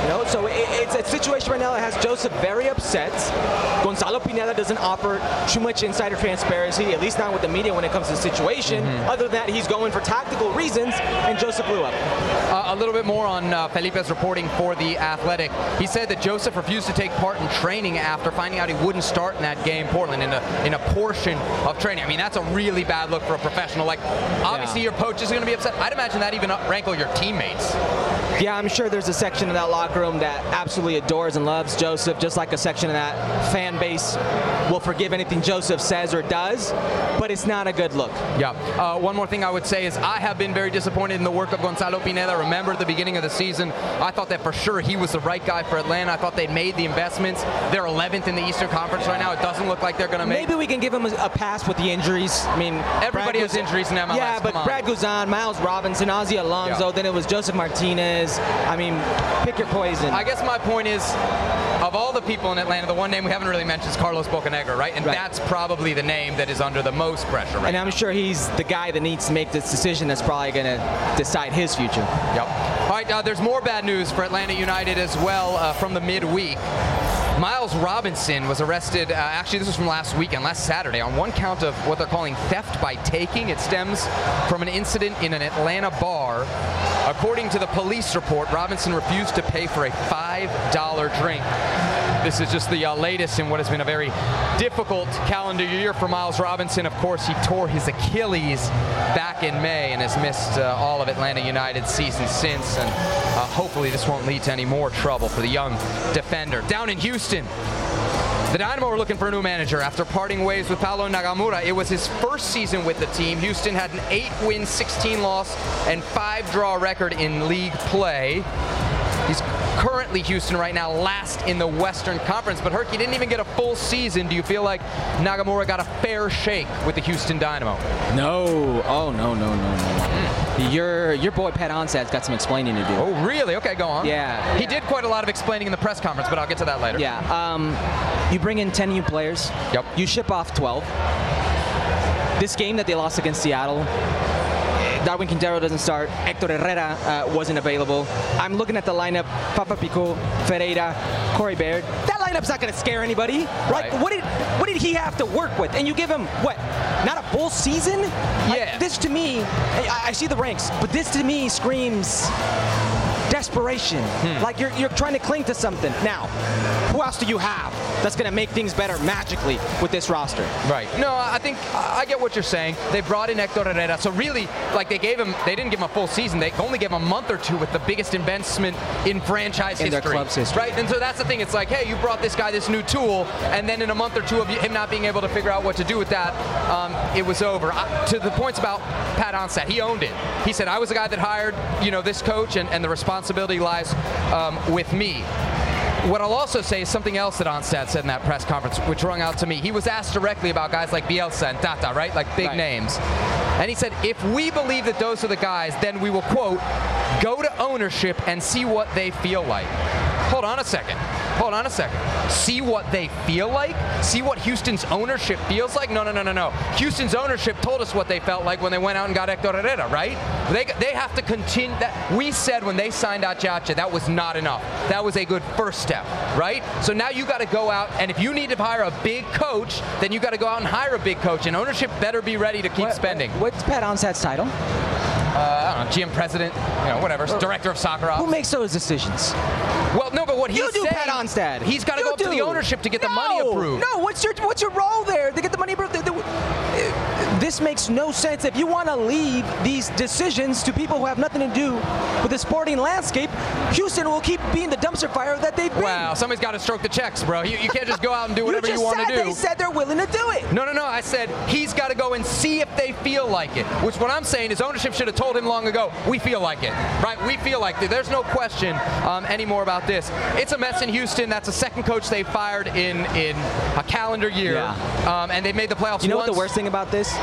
Speaker 4: You know, so it, it's a situation right now that has Joseph very upset. Gonzalo Pineda doesn't offer too much insider transparency, at least not with the media when it comes to the situation. Mm-hmm. Other than that, he's going for tactical reasons, and Joseph blew up.
Speaker 3: Uh, a little bit more on uh, Felipe's reporting for The Athletic. He said that Joseph refused to take part in training after finding out he wouldn't start in that game, Portland, in a, in a portion of training. I mean, that's a really bad look for a professional. Like, obviously yeah. your coach is going to be upset. I'd imagine that even rankle your teammates.
Speaker 4: Yeah, I'm sure there's a section of that locker room that absolutely adores and loves Joseph, just like a section of that fan base will forgive anything Joseph says or does, but it's not a good look. Yeah.
Speaker 3: Uh, one more thing I would say is I have been very disappointed in the work of Gonzalo Pineda. Remember at the beginning of the season, I thought that for sure he was the right guy for Atlanta. I thought they'd made the investments. They're eleventh in the Eastern Conference right now. It doesn't look like they're going to make.
Speaker 4: Maybe we can give him a, a pass with the injuries. I mean,
Speaker 3: everybody
Speaker 4: Brad
Speaker 3: has injuries in M L S.
Speaker 4: Yeah, but
Speaker 3: Come on.
Speaker 4: Brad Guzan, Miles Robinson, Ozzie Alonso, yeah. then it was Joseph Martinez. I mean, pick your poison.
Speaker 3: I guess my point is, of all the people in Atlanta, the one name we haven't really mentioned is Carlos Bocanegra, right? And right. that's probably the name that is under the most pressure right
Speaker 4: And I'm
Speaker 3: now.
Speaker 4: sure he's the guy that needs to make this decision that's probably going to decide his future.
Speaker 3: Yep. All right, uh, there's more bad news for Atlanta United as well uh, from the midweek. Miles Robinson was arrested, uh, actually this was from last weekend, last Saturday, on one count of what they're calling theft by taking. It stems from an incident in an Atlanta bar. According to the police report, Robinson refused to pay for a five dollar drink. This is just the uh, latest in what has been a very difficult calendar year for Miles Robinson. Of course, he tore his Achilles back in May and has missed uh, all of Atlanta United's season since. And uh, hopefully this won't lead to any more trouble for the young defender. Down in Houston, the Dynamo are looking for a new manager after parting ways with Paulo Nagamura. It was his first season with the team. Houston had an eight win, sixteen loss, and five draw record in league play. He's currently, Houston right now, last in the Western Conference. But Herky didn't even get a full season. Do you feel like Nagamura got a fair shake with the Houston Dynamo?
Speaker 4: No. Oh, no, no, no, no. Mm. Your your boy Pat Onstad's got some explaining to do.
Speaker 3: Oh, really? Okay, go on.
Speaker 4: Yeah.
Speaker 3: He did quite a lot of explaining in the press conference, but I'll get to that later.
Speaker 4: Yeah. Um, you bring in ten new players.
Speaker 3: Yep.
Speaker 4: You ship off twelve. This game that they lost against Seattle, Darwin Quintero doesn't start. Hector Herrera uh, wasn't available. I'm looking at the lineup. Papa Pico, Ferreira, Corey Baird. That lineup's not going to scare anybody, right? right? What did what did he have to work with? And you give him, what, not a full season?
Speaker 3: Yeah.
Speaker 4: Like, this to me, I, I see the ranks, but this to me screams desperation. Hmm. Like you're, you're trying to cling to something. Now, who else do you have that's going to make things better magically with this roster?
Speaker 3: Right. No, I think I get what you're saying. They brought in Hector Herrera. So really, like they gave him, they didn't give him a full season. They only gave him a month or two with the biggest investment in franchise
Speaker 4: in
Speaker 3: history.
Speaker 4: In their club's history.
Speaker 3: Right? And so that's the thing. It's like, hey, you brought this guy this new tool, and then in a month or two of him not being able to figure out what to do with that, um, it was over. I, to the points about Pat Onstad, he owned it. He said, I was the guy that hired, you know, this coach, and, and the responsibility lies um, with me. What I'll also say is something else that Onstad said in that press conference, which rung out to me. He was asked directly about guys like Bielsa and Tata, right? Like big right. names. And he said, if we believe that those are the guys, then we will, quote, go to ownership and see what they feel like. Hold on a second. Hold on a second. See what they feel like? See what Houston's ownership feels like? No, no, no, no, no. Houston's ownership told us what they felt like when they went out and got Hector Herrera, right? They they have to continue. That, we said when they signed Achacha, that was not enough. That was a good first step, right? So now you got to go out, and if you need to hire a big coach, then you got to go out and hire a big coach, and ownership better be ready to keep
Speaker 4: what,
Speaker 3: spending.
Speaker 4: What's Pat Onstad's title?
Speaker 3: Uh, I don't know, G M president, you know, whatever, well, director of soccer ops.
Speaker 4: Who makes those decisions?
Speaker 3: Well, no, but what he's
Speaker 4: you do,
Speaker 3: saying,
Speaker 4: Pat Onstad.
Speaker 3: He's got to go up
Speaker 4: do.
Speaker 3: to the ownership to get
Speaker 4: no,
Speaker 3: the money approved.
Speaker 4: No, what's your what's your role there to get the money approved? This makes no sense. If you want to leave these decisions to people who have nothing to do with the sporting landscape, Houston will keep being the dumpster fire that they've been.
Speaker 3: Wow, somebody's got to stroke the checks, bro. You, you can't just go out and do whatever you,
Speaker 4: you
Speaker 3: want to do.
Speaker 4: They said they're willing to do it.
Speaker 3: No, no, no. I said he's got to go and see if they feel like it. Which what I'm saying is ownership should have told him long ago, we feel like it, right? We feel like it. There's no question um, anymore about this. It's a mess in Houston. That's the second coach they fired in in a calendar year,
Speaker 4: yeah.
Speaker 3: um, and they made the playoffs.
Speaker 4: You know
Speaker 3: once.
Speaker 4: what the worst thing about this?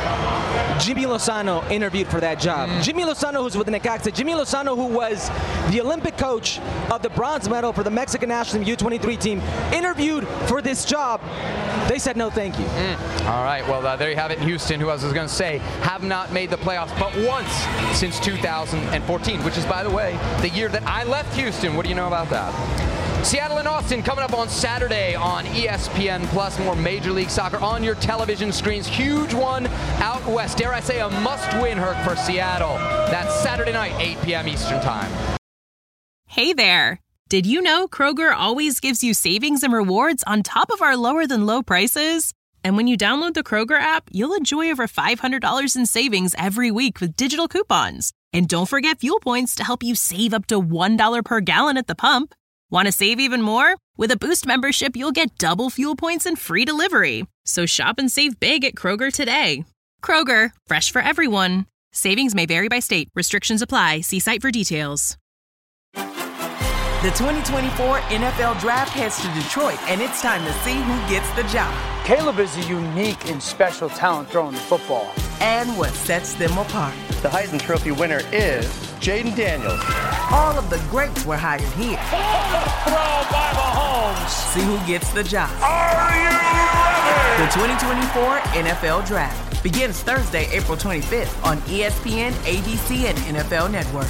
Speaker 4: Jimmy Lozano interviewed for that job. Mm. Jimmy Lozano, who's with Necaxa. Jimmy Lozano, who was the Olympic coach of the bronze medal for the Mexican national U twenty-three team, interviewed for this job. They said no, thank you.
Speaker 3: Mm. All right, well, uh, there you have it in Houston, who else was going to say, have not made the playoffs but once since two thousand fourteen, which is, by the way, the year that I left Houston. What do you know about that? Seattle and Austin coming up on Saturday on E S P N Plus. More Major League Soccer on your television screens. Huge one out west. Dare I say a must-win, Herc, for Seattle. That's Saturday night, eight p.m. Eastern Time.
Speaker 9: Hey there. Did you know Kroger always gives you savings and rewards on top of our lower-than-low prices? And when you download the Kroger app, you'll enjoy over five hundred dollars in savings every week with digital coupons. And don't forget fuel points to help you save up to one dollar per gallon at the pump. Want to save even more? With a Boost membership, you'll get double fuel points and free delivery. So shop and save big at Kroger today. Kroger, fresh for everyone. Savings may vary by state. Restrictions apply. See site for details.
Speaker 10: The twenty twenty-four N F L Draft heads to Detroit, and it's time to see who gets the job.
Speaker 11: Caleb is a unique and special talent throwing the football.
Speaker 10: And what sets them apart.
Speaker 12: The Heisman Trophy winner is Jaden Daniels.
Speaker 10: All of the greats were hired here.
Speaker 13: Throw by Mahomes.
Speaker 10: See who gets the job.
Speaker 13: Are you ready?
Speaker 10: The twenty twenty-four N F L Draft begins Thursday, April twenty-fifth on E S P N, A B C, and N F L Network.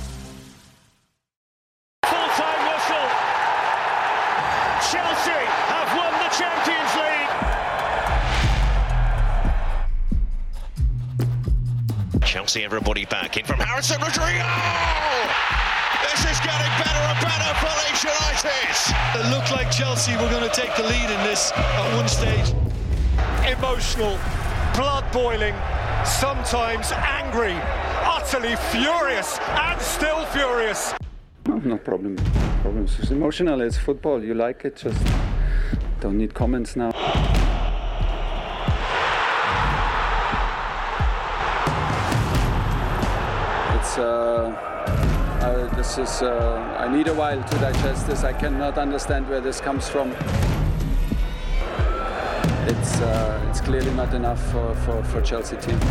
Speaker 13: Full-time whistle. Chelsea have won the Champions League.
Speaker 14: Chelsea, everybody back in from Harrison Rodrigo. This is getting better and better for Leeds United.
Speaker 15: It looked like Chelsea were going to take the lead in this at one stage.
Speaker 13: Emotional, blood boiling, sometimes angry, utterly furious, and still furious.
Speaker 16: No, no problem. Problems. It's emotional. It's football. You like it. Just don't need comments now. It's. Uh, uh, this is. Uh, I need a while to digest this. I cannot understand where this comes from. It's. Uh, it's clearly not enough for for, for Chelsea team.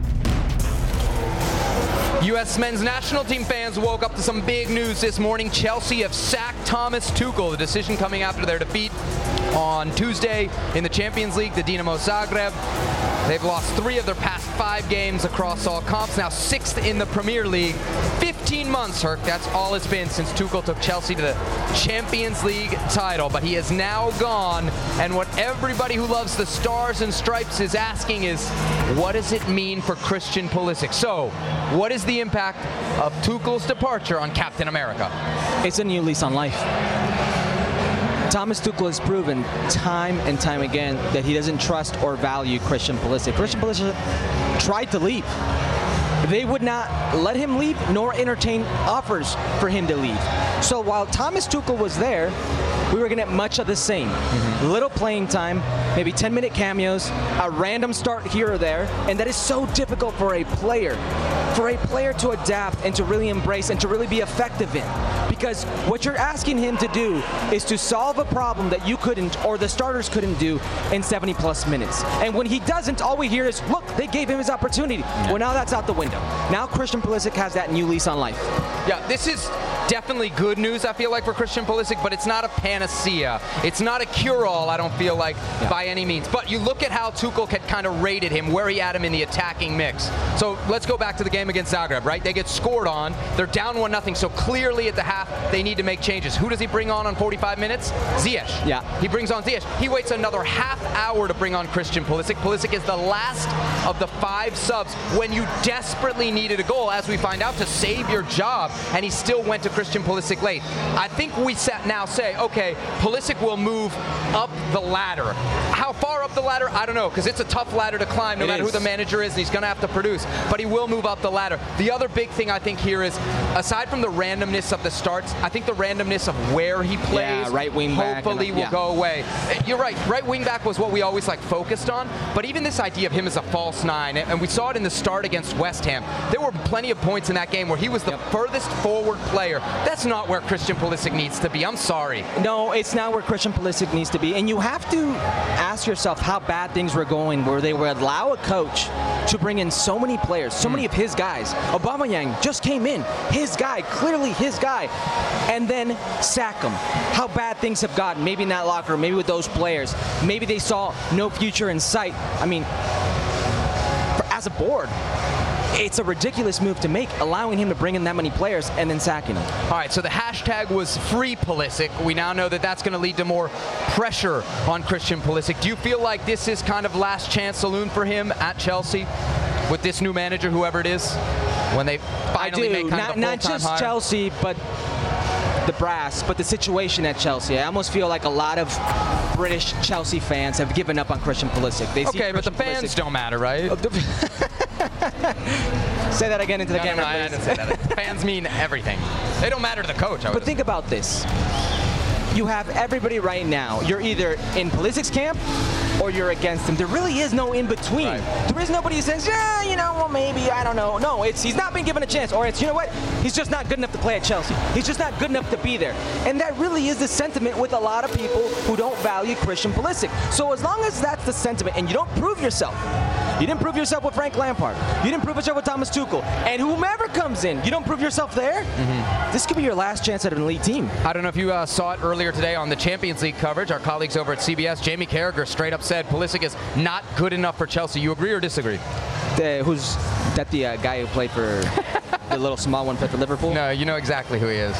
Speaker 3: U S men's national team fans woke up to some big news this morning. Chelsea have sacked Thomas Tuchel. The decision coming after their defeat on Tuesday in the Champions League, the Dinamo Zagreb. They've lost three of their past five games across all comps, now sixth in the Premier League. fifteen months, Herc, that's all it's been since Tuchel took Chelsea to the Champions League title. But he is now gone, and what everybody who loves the Stars and Stripes is asking is, what does it mean for Christian Pulisic? So, what is the impact of Tuchel's departure on Captain America?
Speaker 4: It's a new lease on life. Thomas Tuchel has proven time and time again that he doesn't trust or value Christian Pulisic. Christian Pulisic tried to leave. They would not let him leave nor entertain offers for him to leave. So while Thomas Tuchel was there, we were going to get much of the same. Mm-hmm. Little playing time, maybe ten minute cameos, a random start here or there, and that is so difficult for a player. For a player to adapt and to really embrace and to really be effective in. Because what you're asking him to do is to solve a problem that you couldn't or the starters couldn't do in seventy plus minutes. And when he doesn't, all we hear is, look, they gave him his opportunity. Yeah. Well, now that's out the window. Now Christian Pulisic has that new lease on life.
Speaker 3: Yeah, this is definitely good news, I feel like, for Christian Pulisic, but it's not a panacea. It's not a cure-all, I don't feel like, yeah. by any means. But you look at how Tuchel had kind of rated him, where he had him in the attacking mix. So let's go back to the game against Zagreb, right? They get scored on. They're down one nothing, so clearly at the half, they need to make changes. Who does he bring on on forty-five minutes? Ziyech.
Speaker 4: Yeah.
Speaker 3: He brings on Ziyech. He waits another half hour to bring on Christian Pulisic. Pulisic is the last of the five subs when you desperately needed a goal, as we find out, to save your job, and he still went to Christian Pulisic late. I think we now say, okay, Pulisic will move up the ladder. How far up the ladder? I don't know, because it's a tough ladder to climb, no it matter is. who the manager is, and he's going to have to produce. But he will move up the ladder. The other big thing I think here is, aside from the randomness of the starts, I think the randomness of where he plays,
Speaker 4: yeah, right wing back
Speaker 3: hopefully
Speaker 4: and,
Speaker 3: will
Speaker 4: yeah.
Speaker 3: go away. You're right, right wing back was what we always like focused on, but even this idea of him as a false nine, and we saw it in the start against West Ham, there were plenty of points in that game where he was the yep. furthest forward player That's not where Christian Pulisic needs to be. I'm sorry.
Speaker 4: No, it's not where Christian Pulisic needs to be. And you have to ask yourself how bad things were going, where they would allow a coach to bring in so many players, so mm. many of his guys. Aubameyang just came in, his guy, clearly his guy, and then sack him. How bad things have gotten, maybe in that locker room, maybe with those players. Maybe they saw no future in sight. I mean, for, as a board, it's a ridiculous move to make, allowing him to bring in that many players and then sacking him.
Speaker 3: All right, so the hashtag was free Pulisic. We now know that that's going to lead to more pressure on Christian Pulisic. Do you feel like this is kind of last chance saloon for him at Chelsea with this new manager, whoever it is, when they finally make kind
Speaker 4: not,
Speaker 3: of a
Speaker 4: not
Speaker 3: full-time
Speaker 4: just
Speaker 3: hire?
Speaker 4: Chelsea, but the brass, but the situation at Chelsea. I almost feel like a lot of British Chelsea fans have given up on Christian Pulisic. They
Speaker 3: okay,
Speaker 4: see
Speaker 3: but the fans Pulisic. don't matter, right?
Speaker 4: Say that again into the
Speaker 3: no,
Speaker 4: camera,
Speaker 3: no, no, I didn't say that. Fans mean everything. They don't matter to the coach. I
Speaker 4: but think about this. You have everybody right now. You're either in Pulisic's camp or you're against him. There really is no in between. Right. There is nobody who says, yeah, you know, well, maybe, I don't know. No, it's he's not been given a chance. Or it's, you know what, he's just not good enough to play at Chelsea. He's just not good enough to be there. And that really is the sentiment with a lot of people who don't value Christian Pulisic. So as long as that's the sentiment and you don't prove yourself, you didn't prove yourself with Frank Lampard. You didn't prove yourself with Thomas Tuchel. And whomever comes in, you don't prove yourself there, mm-hmm. this could be your last chance at an elite team.
Speaker 3: I don't know if you uh, saw it earlier today on the Champions League coverage. Our colleagues over at C B S, Jamie Carragher, straight up said Pulisic is not good enough for Chelsea. You agree or disagree?
Speaker 4: The, who's that the uh, guy who played for the little small one for Liverpool?
Speaker 3: No, you know exactly who he is.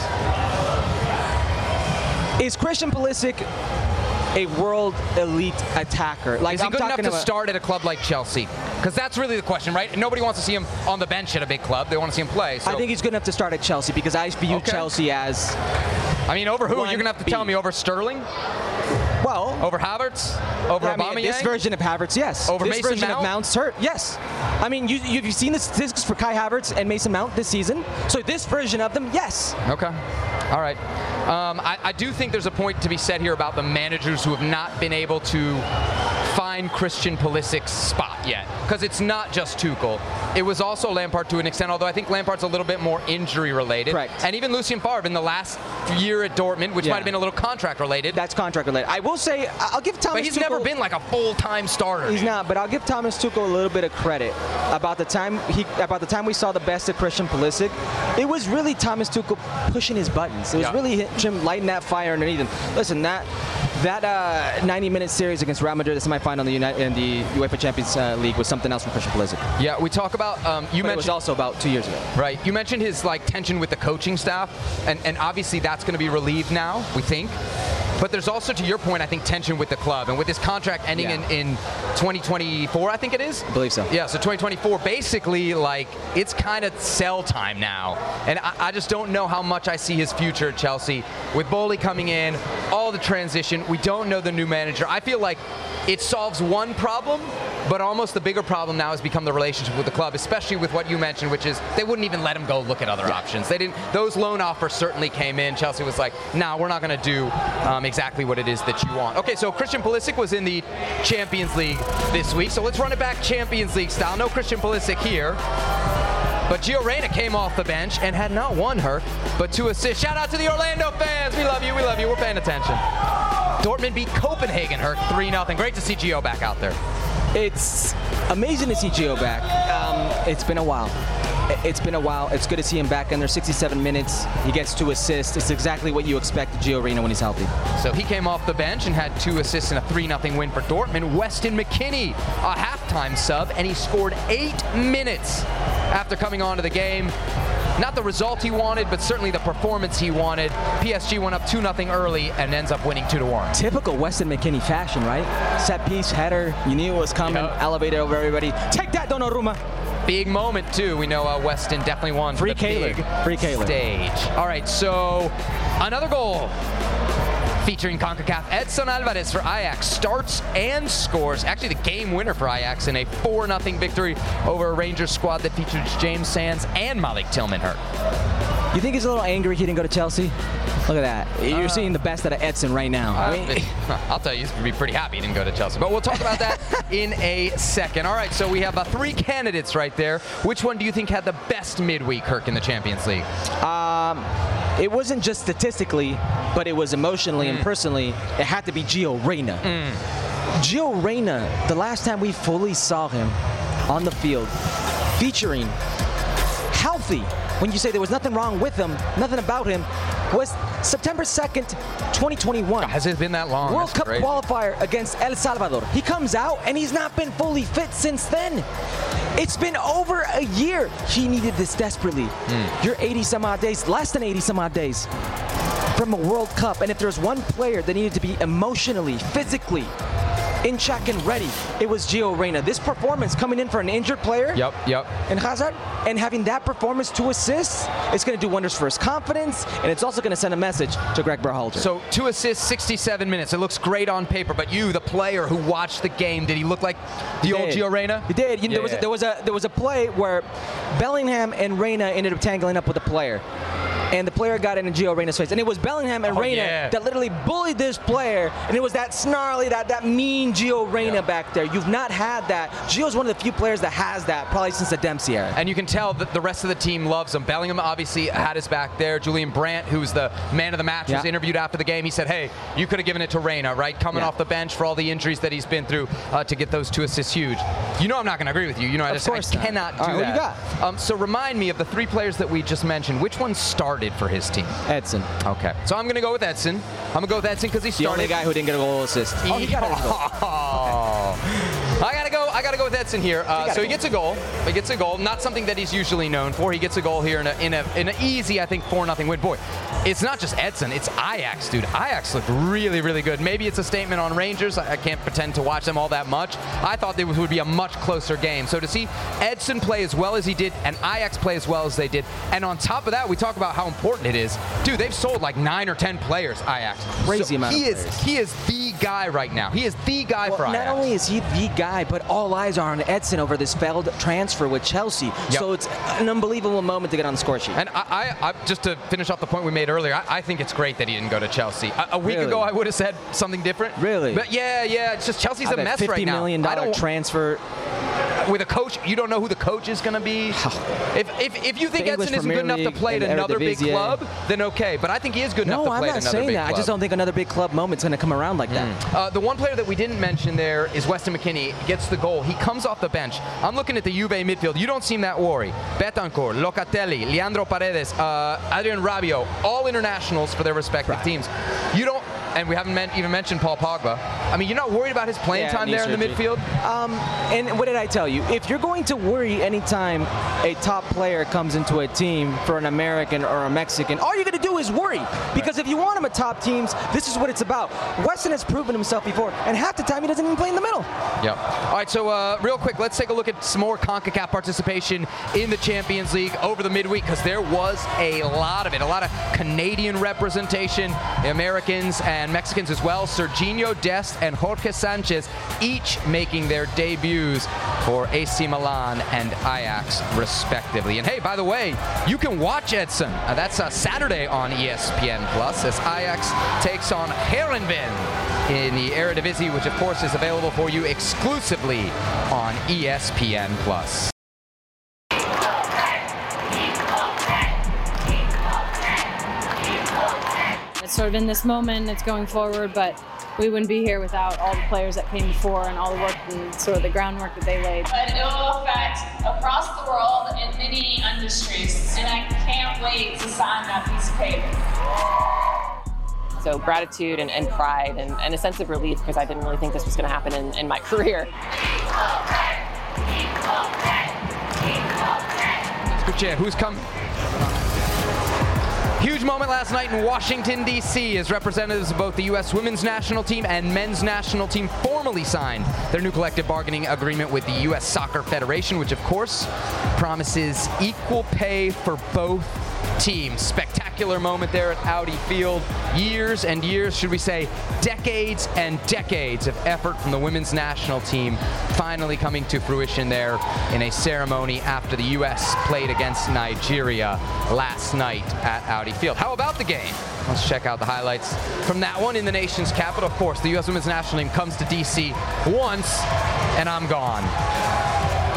Speaker 4: Is Christian Pulisic a world elite attacker? Like,
Speaker 3: is he
Speaker 4: I'm
Speaker 3: good enough to
Speaker 4: about
Speaker 3: start at a club like Chelsea? Because that's really the question, right? Nobody wants to see him on the bench at a big club. They want to see him play. So.
Speaker 4: I think he's good enough to start at Chelsea because I view okay. Chelsea as...
Speaker 3: I mean, over who? You're going to have to B. tell me over Sterling?
Speaker 4: Well...
Speaker 3: Over Havertz? Over
Speaker 4: I
Speaker 3: Aubameyang?
Speaker 4: mean, this version of Havertz, yes.
Speaker 3: Over
Speaker 4: this
Speaker 3: Mason
Speaker 4: version
Speaker 3: Mount?
Speaker 4: of Mount's hurt, yes. I mean, you, you've seen the statistics for Kai Havertz and Mason Mount this season. So this version of them, yes.
Speaker 3: Okay. All right. Um, I, I do think there's a point to be said here about the managers who have not been able to find Christian Pulisic's spot yet. Because it's not just Tuchel. It was also Lampard to an extent, although I think Lampard's a little bit more injury-related.
Speaker 4: Correct.
Speaker 3: And even Lucien Favre in the last year at Dortmund, which
Speaker 4: yeah.
Speaker 3: might have been a little contract-related.
Speaker 4: That's contract-related. I will say, I'll give Thomas
Speaker 3: But he's
Speaker 4: Tuchel,
Speaker 3: never been like a full-time starter.
Speaker 4: He's not, but I'll give Thomas Tuchel a little bit of credit. About the time he, about the time we saw the best of Christian Pulisic, it was really Thomas Tuchel pushing his buttons. It was yeah. really him lighting that fire underneath him. Listen, that that uh, ninety-minute series against Real Madrid, the semifinal in the, United, in the UEFA Champions uh, League, was something else from Christian Pulisic.
Speaker 3: Yeah, we talk about um, you
Speaker 4: but
Speaker 3: mentioned
Speaker 4: it was also about two years ago.
Speaker 3: Right. You mentioned his like tension with the coaching staff, and and obviously that's going to be relieved now, we think. But there's also, to your point, I think, tension with the club. And with his contract ending yeah. in, in twenty twenty-four, I think it is?
Speaker 4: I believe so.
Speaker 3: Yeah, so twenty twenty-four, basically, like, it's kind of sell time now. And I, I just don't know how much I see his future at Chelsea. With Bowley coming in, all the transition, we don't know the new manager. I feel like it solves one problem, but almost the bigger problem now has become the relationship with the club, especially with what you mentioned, which is they wouldn't even let him go look at other yeah. options. They didn't. Those loan offers certainly came in. Chelsea was like, no, nah, we're not going to do um, exactly what it is that you want. Okay, so Christian Pulisic was in the Champions League this week, so let's run it back Champions League style. No Christian Pulisic here, but Gio Reyna came off the bench and had not one hurt, but two assists. Shout out to the Orlando fans. We love you. We love you. We're paying attention. Dortmund beat Copenhagen, hurt three nothing. Great to see Gio back out there.
Speaker 4: It's amazing to see Gio back. Um, it's been a while. It's been a while. It's good to see him back under sixty-seven minutes. He gets two assists. It's exactly what you expect of Gio Reyna when he's healthy.
Speaker 3: So he came off the bench and had two assists in a three nothing win for Dortmund. Weston McKennie, a halftime sub, and he scored eight minutes after coming onto the game. Not the result he wanted, but certainly the performance he wanted. P S G went up two nothing early and ends up winning two to one.
Speaker 4: Typical Weston McKennie fashion, right? Set piece, header, you knew it was coming, yep. Elevated over everybody. Take that, Donnarumma!
Speaker 3: Big moment, too. We know uh, Weston definitely won
Speaker 4: Free
Speaker 3: the big
Speaker 4: Free
Speaker 3: stage. All right, so another goal featuring CONCACAF. Edson Alvarez for Ajax starts and scores. Actually, the game winner for Ajax in a four nothing victory over a Rangers squad that features James Sands and Malik Tillman hurt.
Speaker 4: You think he's a little angry he didn't go to Chelsea? Look at that. You're uh, seeing the best out of Edson right now.
Speaker 3: Uh,
Speaker 4: I mean,
Speaker 3: I'll tell you, he's going to be pretty happy he didn't go to Chelsea. But we'll talk about that in a second. All right, so we have uh, three candidates right there. Which one do you think had the best midweek, Kirk, in the Champions League?
Speaker 4: Um, it wasn't just statistically, but it was emotionally mm. and personally. It had to be Gio Reyna. Mm. Gio Reyna, the last time we fully saw him on the field, featuring healthy, when you say there was nothing wrong with him, nothing about him, was September second, twenty twenty-one.
Speaker 3: Has it been that long?
Speaker 4: World
Speaker 3: That's
Speaker 4: Cup
Speaker 3: crazy.
Speaker 4: qualifier against El Salvador. He comes out and he's not been fully fit since then. It's been over a year. He needed this desperately. Mm. You're eighty some odd days, less than eighty some odd days from a World Cup. And if there's one player that needed to be emotionally, physically in check and ready, it was Gio Reyna. This performance coming in for an injured player.
Speaker 3: Yep, yep.
Speaker 4: And Hazard, and having that performance to assist, it's going to do wonders for his confidence, and it's also going to send a message to Greg Berhalter.
Speaker 3: So two assists, sixty-seven minutes. It looks great on paper, but you, the player who watched the game, did he look like the
Speaker 4: he
Speaker 3: old
Speaker 4: did.
Speaker 3: Gio Reyna?
Speaker 4: He did. You know,
Speaker 3: yeah.
Speaker 4: there was a, there was a there was a play where Bellingham and Reyna ended up tangling up with a player. And the player got in Gio Reyna's face. And it was Bellingham and
Speaker 3: oh,
Speaker 4: Reyna
Speaker 3: yeah.
Speaker 4: that literally bullied this player. And it was that snarly, that, that mean Gio Reyna yeah. back there. You've not had that. Gio's one of the few players that has that, probably since the Dempsey era.
Speaker 3: And you can tell that the rest of the team loves him. Bellingham obviously had his back there. Julian Brandt, who's the man of the match,
Speaker 4: yeah.
Speaker 3: was interviewed after the game. He said, hey, you could have given it to Reyna, right? Coming yeah. off the bench for all the injuries that he's been through uh, to get those two assists huge. You know I'm not going to agree with you. You know, I, just, I cannot
Speaker 4: not.
Speaker 3: do
Speaker 4: right,
Speaker 3: that.
Speaker 4: What you got?
Speaker 3: Um, so remind me of the three players that we just mentioned. Which one started for his team?
Speaker 4: Edson.
Speaker 3: Okay. So I'm going to go with Edson. I'm going to go with Edson because he started.
Speaker 4: The only guy who didn't get a goal assist.
Speaker 3: He,
Speaker 4: oh, he got a goal.
Speaker 3: Oh. I gotta go. I gotta go with Edson here. Uh, so he
Speaker 4: go.
Speaker 3: gets a goal. He gets a goal. Not something that he's usually known for. He gets a goal here in a in a in an easy, I think, four nothing win. Boy, it's not just Edson. It's Ajax, dude. Ajax looked really, really good. Maybe it's a statement on Rangers. I, I can't pretend to watch them all that much. I thought it would be a much closer game. So to see Edson play as well as he did and Ajax play as well as they did, and on top of that, we talk about how important it is. Dude, they've sold like nine or ten players. Ajax.
Speaker 4: Crazy
Speaker 3: so
Speaker 4: amount
Speaker 3: he
Speaker 4: of
Speaker 3: is
Speaker 4: players.
Speaker 3: he is the guy right now. He is the guy
Speaker 4: well,
Speaker 3: for Ajax.
Speaker 4: Not only is he the guy, but all eyes are on Edson over this failed transfer with Chelsea. Yep. So it's an unbelievable moment to get on the score sheet.
Speaker 3: And I, I, I just to finish off the point we made earlier, I, I think it's great that he didn't go to Chelsea. A, a week
Speaker 4: really?
Speaker 3: ago, I would have said something different.
Speaker 4: Really?
Speaker 3: But yeah, yeah, it's just Chelsea's
Speaker 4: I
Speaker 3: a mess
Speaker 4: fifty
Speaker 3: right now.
Speaker 4: million dollars transfer.
Speaker 3: With a coach, you don't know who the coach is going to be. if, if if you think Edson isn't good enough to play at another big club, then okay. But I think he is good
Speaker 4: no,
Speaker 3: enough to
Speaker 4: I'm
Speaker 3: play at
Speaker 4: not
Speaker 3: another
Speaker 4: saying
Speaker 3: big
Speaker 4: that.
Speaker 3: club.
Speaker 4: I just don't think another big club moment's going to come around like that.
Speaker 3: Mm. Uh, the one player that we didn't mention there is Weston McKennie. Gets the goal. He comes off the bench. I'm looking at the Juve midfield. You don't seem that worried. Betancourt, Locatelli, Leandro Paredes, uh, Adrian Rabiot, all internationals for their respective right. teams. You don't. And we haven't men- even mentioned Paul Pogba. I mean, you're not worried about his playing
Speaker 4: yeah,
Speaker 3: time there in the midfield?
Speaker 4: Um, and what did I tell you? If you're going to worry anytime a top player comes into a team for an American or a Mexican, all you're going to do is worry. Because if you want him at top teams, this is what it's about. Weston has proven himself before, and half the time he doesn't even play in the middle.
Speaker 3: Yep. All right, so uh, real quick, let's take a look at some more CONCACAF participation in the Champions League over the midweek, because there was a lot of it, a lot of Canadian representation, Americans and Mexicans as well. Serginho Dest and Jorge Sanchez each making their debuts for A C Milan and Ajax respectively. And hey, by the way, you can watch Edson. Uh, that's uh, Saturday on E S P N Plus as Ajax takes on Heerenveen in the Eredivisie, which of course is available for you exclusively on E S P N Plus.
Speaker 17: It's sort of in this moment, it's going forward, but we wouldn't be here without all the players that came before and all the work and sort of the groundwork that they laid.
Speaker 18: But it will affect across the world in many industries, and I can't wait to sign that piece of paper.
Speaker 19: So gratitude and, and pride and, and a sense of relief, because I didn't really think this was going to happen in, in my career.
Speaker 3: Escuche, who's come? Huge moment last night in Washington, D C as representatives of both the U S women's national team and men's national team formally signed their new collective bargaining agreement with the U S Soccer Federation, which of course promises equal pay for both teams. Spectacular moment there at Audi Field. Years and years, should we say, decades and decades of effort from the women's national team finally coming to fruition there in a ceremony after the U S played against Nigeria last night at Audi Field. How about the game? Let's check out the highlights from that one in the nation's capital. Of course, the U S women's national team comes to D C once, and I'm gone.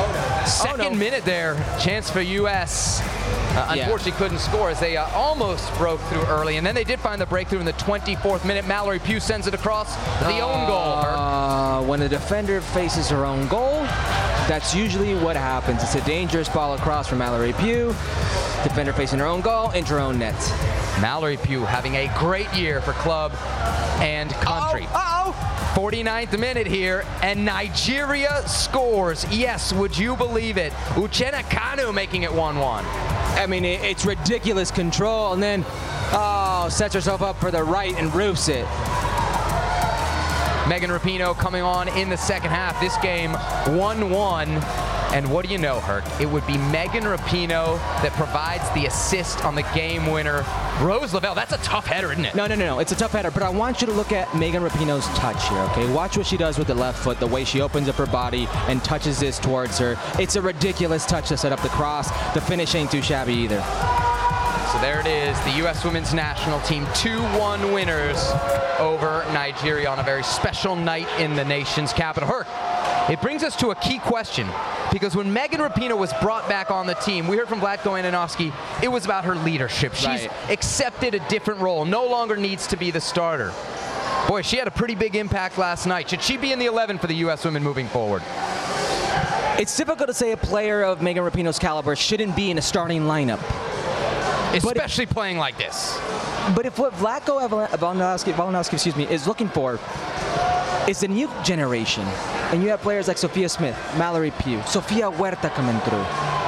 Speaker 3: Second
Speaker 4: oh, no.
Speaker 3: minute there, chance for U S. Uh,
Speaker 4: Yeah.
Speaker 3: unfortunately couldn't score as they uh, almost broke through early, and then they did find the breakthrough in the twenty-fourth minute. Mallory Pugh sends it across the uh, own goal.
Speaker 4: Uh, when a defender faces her own goal, that's usually what happens. It's a dangerous ball across from Mallory Pugh. Defender facing her own goal into her own net.
Speaker 3: Mallory Pugh having a great year for club and country.
Speaker 4: Uh-oh.
Speaker 3: forty-ninth minute here, and Nigeria scores. Yes, would you believe it? Uchenna Kanu making it one one.
Speaker 4: I mean, it, it's ridiculous control, and then, oh, sets herself up for the right and roofs it.
Speaker 3: Megan Rapinoe coming on in the second half. This game one one. And what do you know, Herc? It would be Megan Rapinoe that provides the assist on the game winner. Rose Lavelle, that's a tough header, isn't it?
Speaker 4: No, no, no, no. It's a tough header, but I want you to look at Megan Rapinoe's touch here, okay? Watch what she does with the left foot, the way she opens up her body and touches this towards her. It's a ridiculous touch to set up the cross. The finish ain't too shabby either.
Speaker 3: So there it is, the U S Women's National Team, two one winners over Nigeria on a very special night in the nation's capital. Herc, it brings us to a key question, because when Megan Rapinoe was brought back on the team, we heard from Vlatko Andonovski, it was about her leadership. She's
Speaker 4: Right.
Speaker 3: accepted a different role, no longer needs to be the starter. Boy, she had a pretty big impact last night. Should she be in the eleven for the U S women moving forward?
Speaker 4: It's difficult to say a player of Megan Rapinoe's caliber shouldn't be in a starting lineup.
Speaker 3: Especially if, playing like this.
Speaker 4: But if what Vlatko Andonovski, Andonovski, excuse me, is looking for is the new generation, and you have players like Sophia Smith, Mallory Pugh, Sofia Huerta coming through,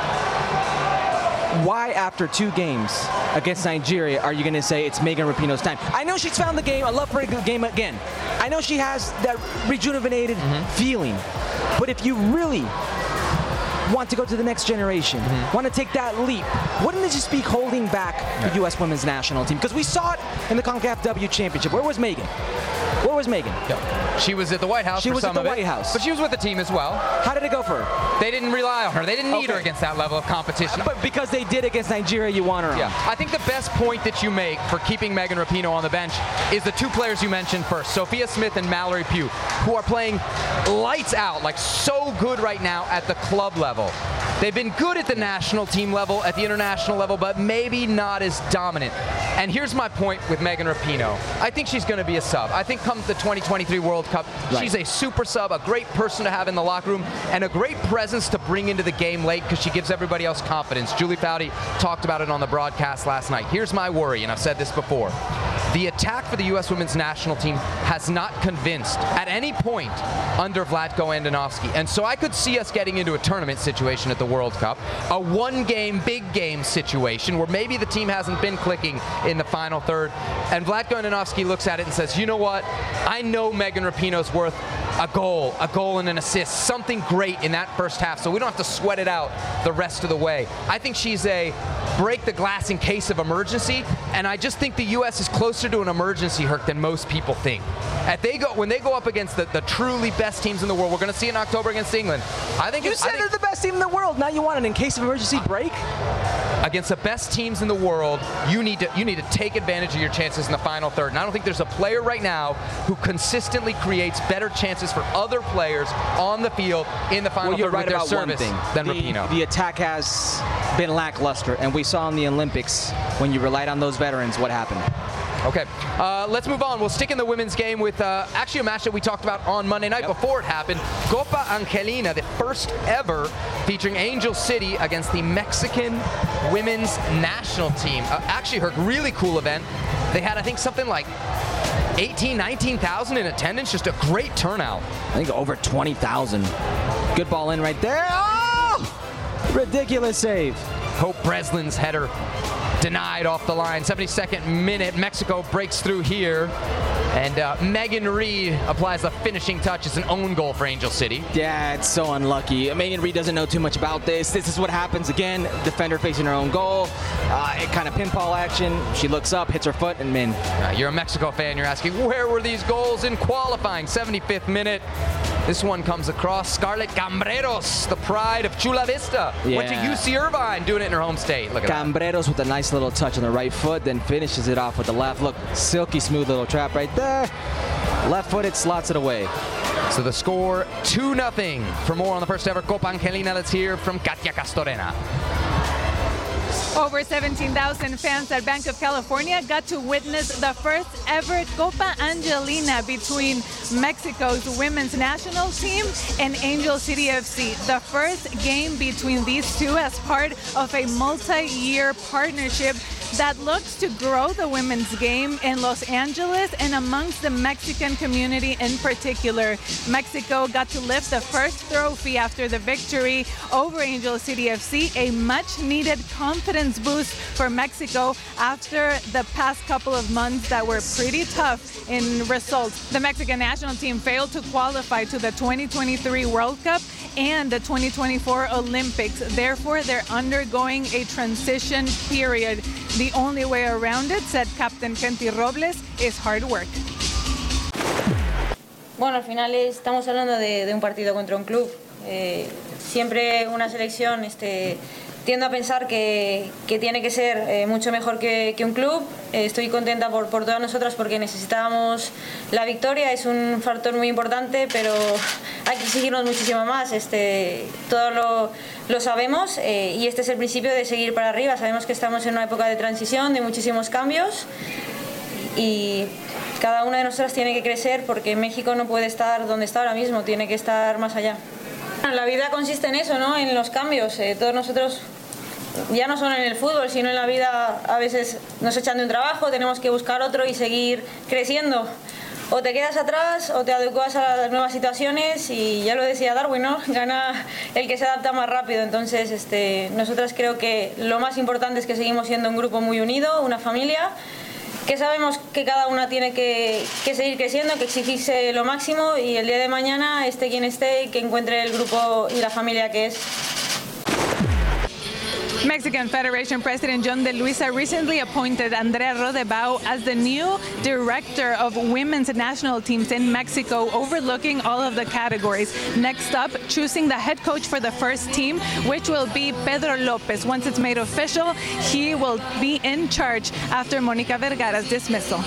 Speaker 4: why after two games against Nigeria are you going to say it's Megan Rapinoe's time? I know she's found the game. I love for the game again. I know she has that rejuvenated mm-hmm. feeling. But if you really want to go to the next generation, mm-hmm. want to take that leap, wouldn't it just be holding back yeah. the U S Women's National Team? Because we saw it in the CONCACAF W Championship. Where was Megan? Where was Megan?
Speaker 3: Yeah. She was at the White House
Speaker 4: she
Speaker 3: for
Speaker 4: was
Speaker 3: some
Speaker 4: at the
Speaker 3: of it,
Speaker 4: White House.
Speaker 3: But she was with the team as well.
Speaker 4: How did it go for her?
Speaker 3: They didn't rely on her. They didn't need
Speaker 4: okay.
Speaker 3: her against that level of competition.
Speaker 4: But because they did against Nigeria, you want her on.
Speaker 3: Yeah. I think the best point that you make for keeping Megan Rapinoe on the bench is the two players you mentioned first, Sophia Smith and Mallory Pugh, who are playing lights out, like so good right now at the club level. They've been good at the national team level, at the international level, but maybe not as dominant. And here's my point with Megan Rapinoe. I think she's going to be a sub. I think come the twenty twenty-three World Cup, right. she's a super sub, a great person to have in the locker room, and a great presence to bring into the game late because she gives everybody else confidence. Julie Foudy talked about it on the broadcast last night. Here's my worry, and I've said this before. The attack for the U S Women's National Team has not convinced at any point under Vlatko Andonovski. And so I could see us getting into a tournament situation at the World Cup, a one-game, big game situation where maybe the team hasn't been clicking in the final third. And Vlatko Andonovski looks at it and says, you know what? I know Megan Rapinoe's worth a goal, a goal and an assist, something great in that first half, so we don't have to sweat it out the rest of the way. I think she's a break the glass in case of emergency, and I just think the U S is closer to an emergency, Herc, than most people think. If they go, when they go up against the, the truly best teams in the world, we're going to see in October against England. I think
Speaker 4: you
Speaker 3: it,
Speaker 4: said
Speaker 3: I think,
Speaker 4: they're the best team in the world. Now you want an in case of emergency break?
Speaker 3: Against the best teams in the world, you need to you need to take advantage of your chances in the final third. And I don't think there's a player right now who consistently creates better chances for other players on the field in the final
Speaker 4: well, you're
Speaker 3: third
Speaker 4: right
Speaker 3: with their
Speaker 4: about
Speaker 3: service
Speaker 4: one thing.
Speaker 3: than
Speaker 4: the,
Speaker 3: Rapinoe.
Speaker 4: The attack has been lackluster, and we saw in the Olympics when you relied on those veterans what happened.
Speaker 3: Okay, uh, let's move on. We'll stick in the women's game with uh, actually a match that we talked about on Monday night yep. before it happened. Copa Angelina, the first ever featuring Angel City against the Mexican women's national team. Uh, actually, her really cool event. They had, I think, something like eighteen, nineteen thousand in attendance. Just a great turnout.
Speaker 4: I think over twenty thousand. Good ball in right there. Oh! Ridiculous save.
Speaker 3: Hope Breslin's header denied off the line. seventy-second minute, Mexico breaks through here. And uh, Megan Reed applies the finishing touch. It's an own goal for Angel City.
Speaker 4: Yeah, it's so unlucky. Megan Reed doesn't know too much about this. This is what happens again. Defender facing her own goal. Uh, it kind of pinball action. She looks up, hits her foot, and min.
Speaker 3: Uh, you're a Mexico fan. You're asking, where were these goals in qualifying? seventy-fifth minute. This one comes across. Scarlett Cambreros, the pride of Chula Vista.
Speaker 4: Yeah.
Speaker 3: Went to U C Irvine, doing it in her home state. Look at
Speaker 4: Cambreros
Speaker 3: that.
Speaker 4: with a nice little touch on the right foot, then finishes it off with the left. Look, silky smooth little trap right there. Left footed, slots it away.
Speaker 3: So the score, two nothing. For more on the first ever Copa Angelina, let's hear from Katia Castorena.
Speaker 20: Over seventeen thousand fans at Banc of California got to witness the first ever Copa Angelina between Mexico's women's national team and Angel City F C. The first game between these two as part of a multi-year partnership that looks to grow the women's game in Los Angeles and amongst the Mexican community in particular. Mexico got to lift the first trophy after the victory over Angel City F C, a much-needed confidence boost for Mexico after the past couple of months that were pretty tough in results. The Mexican national team failed to qualify to the twenty twenty-three World Cup and the twenty twenty-four Olympics. Therefore, they're undergoing a transition period. The only way around it, said Captain Kenty Robles, is hard work.
Speaker 21: Bueno, al final estamos hablando de, de un partido contra un club. Eh, siempre una selección este, tiendo a pensar que, que tiene que ser eh, mucho mejor que, que un club. Eh, estoy contenta por, por todas nosotras porque necesitábamos la victoria, es un factor muy importante, pero hay que exigirnos muchísimo más. Este, todo lo, lo sabemos eh, y este es el principio de seguir para arriba. Sabemos que estamos en una época de transición, de muchísimos cambios y cada una de nosotras tiene que crecer porque México no puede estar donde está ahora mismo, tiene que estar más allá. La vida consiste en eso, ¿no? En los cambios. Eh, todos nosotros, ya no solo en el fútbol, sino en la vida, a veces nos echan de un trabajo, tenemos que buscar otro y seguir creciendo. O te quedas atrás o te adecuas a las nuevas situaciones y ya lo decía Darwin, ¿no? Gana el que se adapta más rápido. Entonces, este, nosotras creo que lo más importante es que seguimos siendo un grupo muy unido, una familia, que sabemos que cada una tiene que, que seguir creciendo, que exigirse lo máximo y el día de mañana, esté quien esté, que encuentre el grupo y la familia que es.
Speaker 20: Mexican Federation President John de Luisa recently appointed Andrea Rodebau as the new director of women's national teams in Mexico, overlooking all of the categories. Next up, choosing the head coach for the first team, which will be Pedro Lopez. Once it's made official, he will be in charge after Mónica Vergara's dismissal.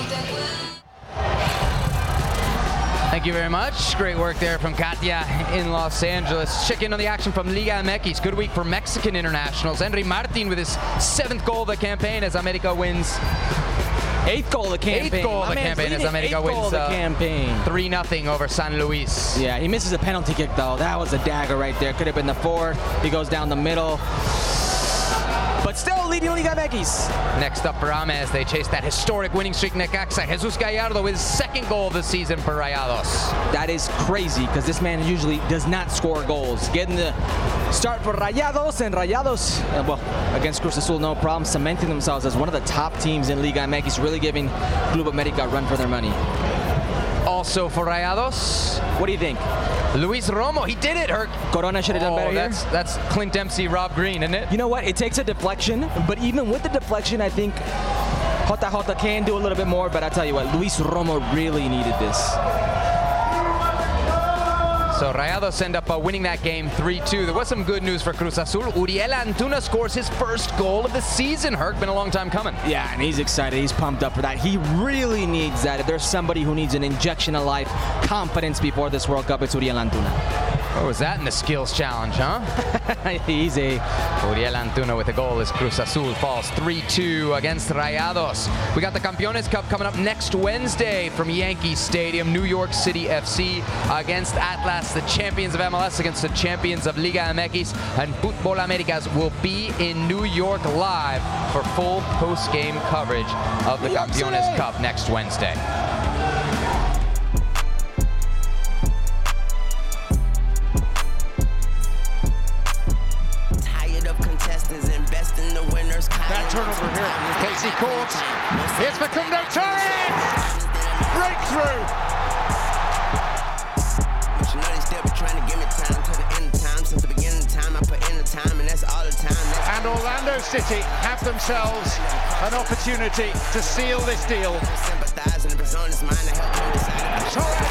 Speaker 3: Thank you very much. Great work there from Katia in Los Angeles. Check in on the action from Liga M X. Good week for Mexican internationals. Henry Martin with his seventh goal of the campaign as America wins.
Speaker 4: Eighth goal of the campaign.
Speaker 3: Eighth goal of the campaign as America wins
Speaker 4: uh, campaign.
Speaker 3: three nothing over San Luis.
Speaker 4: Yeah, he misses a penalty kick, though. That was a dagger right there. Could have been the fourth. He goes down the middle. But still leading Liga M X.
Speaker 3: Next up for Ames, they chase that historic winning streak Necaxa. Jesus Gallardo with his second goal of the season for Rayados.
Speaker 4: That is crazy because this man usually does not score goals. Getting the start for Rayados, and Rayados, uh, well, against Cruz Azul, no problem, cementing themselves as one of the top teams in Liga M X, really giving Club America a run for their money.
Speaker 3: Also for Rayados,
Speaker 4: what do you think?
Speaker 3: Luis Romo, he did it, Herc.
Speaker 4: Corona should have done
Speaker 3: oh,
Speaker 4: better
Speaker 3: that's,
Speaker 4: here.
Speaker 3: That's Clint Dempsey, Rob Green, isn't it?
Speaker 4: You know what? It takes a deflection, but even with the deflection, I think Jota Jota can do a little bit more, but I tell you what, Luis Romo really needed this.
Speaker 3: So Rayados end up uh, winning that game three two. There was some good news for Cruz Azul. Uriel Antuna scores his first goal of the season. Herc, been a long time coming.
Speaker 4: Yeah, and he's excited. He's pumped up for that. He really needs that. If there's somebody who needs an injection of life, confidence before this World Cup, it's Uriel Antuna.
Speaker 3: What was that in the skills challenge, huh?
Speaker 4: Easy.
Speaker 3: Uriel Antuna with a goal as Cruz Azul falls three two against Rayados. We got the Campeones Cup coming up next Wednesday from Yankee Stadium. New York City F C against Atlas, the champions of M L S against the champions of Liga M X. And Fútbol Américas will be in New York live for full post-game coverage of the Campeones Cup next Wednesday.
Speaker 2: Bad turnover here. Casey Courts. Here's Facundo Torres. Breakthrough. And Orlando City have themselves an opportunity to seal this deal. Torres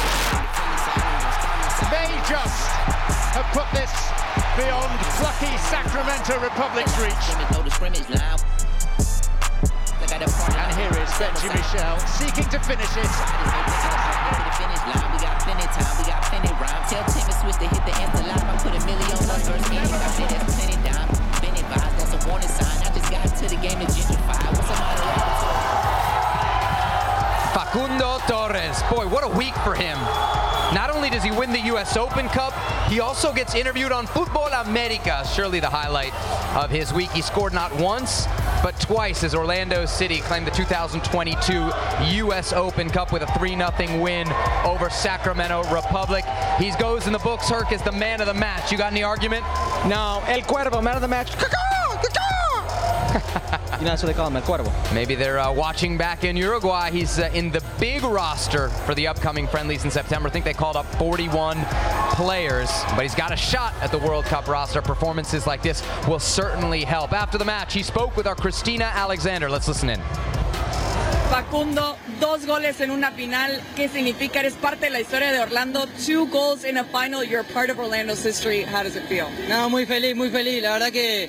Speaker 2: may just have put this beyond plucky Sacramento Republic's reach. And here is Benji Michel seeking to finish it.
Speaker 1: punchline. We got plenty time, we got plenty rhyme. Tell Timmy Swift to hit the answer live. I put a million on us first game. I say that's plenty dime. Plenty vibes, that's a warning sign. I just got into the game to gentrify. What's somebody
Speaker 3: Facundo Torres. Boy, what a week for him. Not only does he win the U S Open Cup, he also gets interviewed on Futbol America. Surely the highlight of his week. He scored not once, but twice as Orlando City claimed the two thousand twenty-two U S Open Cup with a three nothing win over Sacramento Republic. He goes in the books, Herc, as the man of the match. You got any argument?
Speaker 4: No, El Cuervo, man of the match. You know, that's what they call him, El Cuervo.
Speaker 3: Maybe they're uh, watching back in Uruguay. He's uh, in the big roster for the upcoming friendlies in September. I think they called up forty-one players, but he's got a shot at the World Cup roster. Performances like this will certainly help. After the match, he spoke with our Christina Alexander. Let's listen in.
Speaker 5: Facundo, dos goles en una final. ¿Qué significa? Eres parte de la historia de Orlando. Two goals in a final. You're part of Orlando's history. How does it feel?
Speaker 22: No, muy feliz, muy feliz. La verdad que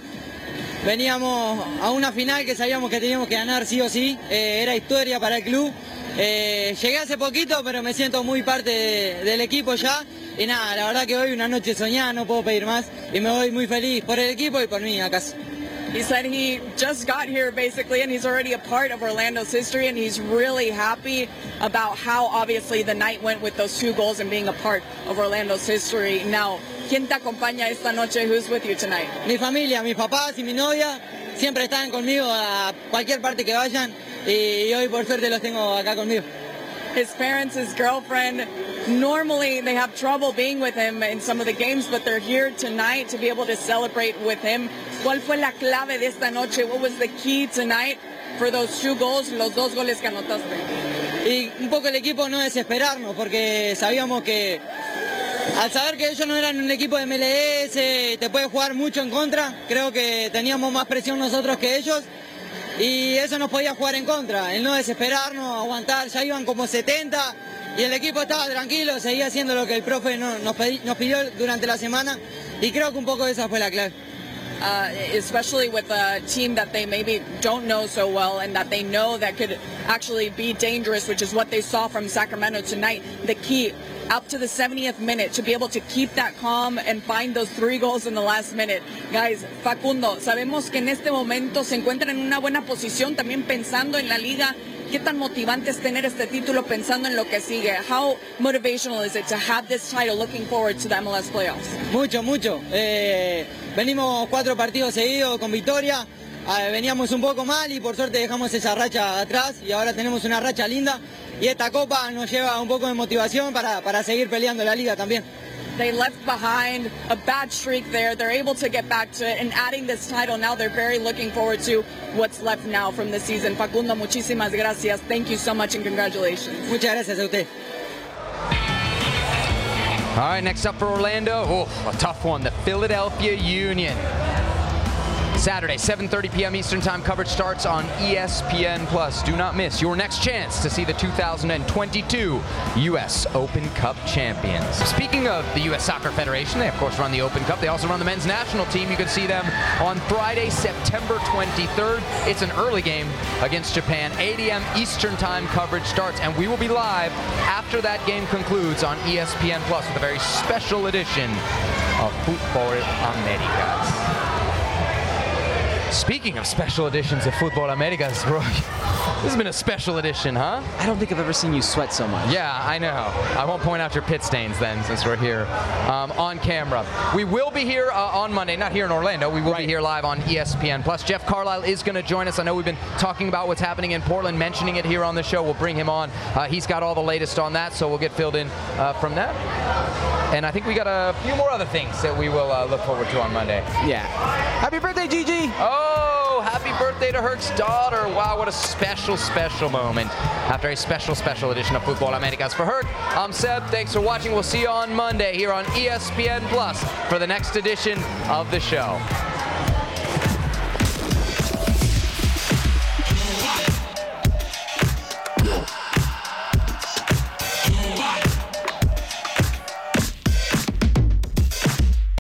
Speaker 22: veníamos a una final que sabíamos que teníamos que ganar sí o sí. Eh, era historia para el club. Eh, llegué hace poquito, pero me siento muy parte de, del equipo ya. Y nada, la verdad que hoy una noche soñada, no puedo pedir más. Y me voy muy feliz por el equipo y por mí a casa.
Speaker 5: He said he just got here basically and he's already a part of Orlando's history and he's really happy about how obviously the night went with those two goals and being a part of Orlando's history. Now, ¿quién te acompaña esta noche? Who's with you tonight?
Speaker 22: Mi familia, mis papás y mi novia siempre están conmigo a cualquier parte que vayan y hoy por suerte los tengo acá conmigo.
Speaker 5: His parents, his girlfriend, normally they have trouble being with him in some of the games, but they're here tonight to be able to celebrate with him. ¿Cuál fue la clave de esta noche? What was the key tonight for those two goals, los dos goles que anotaste?
Speaker 22: Y un poco el equipo no desesperarnos, porque sabíamos que al saber que ellos no eran un equipo de M L S, te puede jugar mucho en contra. Creo que teníamos más presión nosotros que ellos. Y eso nos podía jugar en contra, el no desesperarnos, aguantar, ya iban como setenta y el equipo estaba tranquilo, seguía haciendo lo que el profe no, nos, pedi, nos pidió durante la semana y creo que un poco esa fue la clave.
Speaker 5: Uh, especially with a team that they maybe don't know so well and that they know that could actually be dangerous, which is what they saw from Sacramento tonight. The key, up to the seventieth minute, to be able to keep that calm and find those three goals in the last minute. Guys, Facundo, sabemos que en este momento se encuentran en una buena posición, también pensando en la liga. ¿Qué tan motivante es tener este título pensando en lo que sigue? How motivational is it to have this title looking forward to the M L S playoffs?
Speaker 22: Mucho, mucho. Eh, venimos cuatro partidos seguidos con victoria. Eh, veníamos un poco mal y por suerte dejamos esa racha atrás y ahora tenemos una racha linda. Y esta copa nos lleva un poco de motivación para, para seguir peleando la liga también.
Speaker 5: They left behind a bad streak there. They're able to get back to it and adding this title now. They're very looking forward to what's left now from the season. Facundo, muchísimas gracias. Thank you so much and congratulations.
Speaker 22: Muchas gracias a usted.
Speaker 3: All right, next up for Orlando, oh, a tough one, the Philadelphia Union. Saturday, seven thirty p m Eastern Time. Coverage starts on E S P N plus. Do not miss your next chance to see the two thousand twenty-two U S Open Cup champions. Speaking of the U S Soccer Federation, they of course run the Open Cup. They also run the men's national team. You can see them on Friday, September twenty-third. It's an early game against Japan. eight a m Eastern Time coverage starts, and we will be live after that game concludes on E S P N plus with a very special edition of Futbol Americas. Speaking of special editions of Futbol Americas, Roy, this has been a special edition, huh?
Speaker 4: I don't think I've ever seen you sweat so much.
Speaker 3: Yeah, I know. I won't point out your pit stains then, since we're here um, on camera. We will be here uh, on Monday, not here in Orlando. We will right. be here live on E S P N plus. Jeff Carlisle is going to join us. I know we've been talking about what's happening in Portland, mentioning it here on the show. We'll bring him on. Uh, he's got all the latest on that, so we'll get filled in uh, from that. And I think we got a few more other things that we will uh, look forward to on Monday.
Speaker 4: Yeah. Happy birthday, Gigi!
Speaker 3: Oh, happy birthday to Herc's daughter. Wow, what a special, special moment after a special, special edition of Futbol Americas. For Herc, I'm Seb. Thanks for watching. We'll see you on Monday here on E S P N plus for the next edition of the show.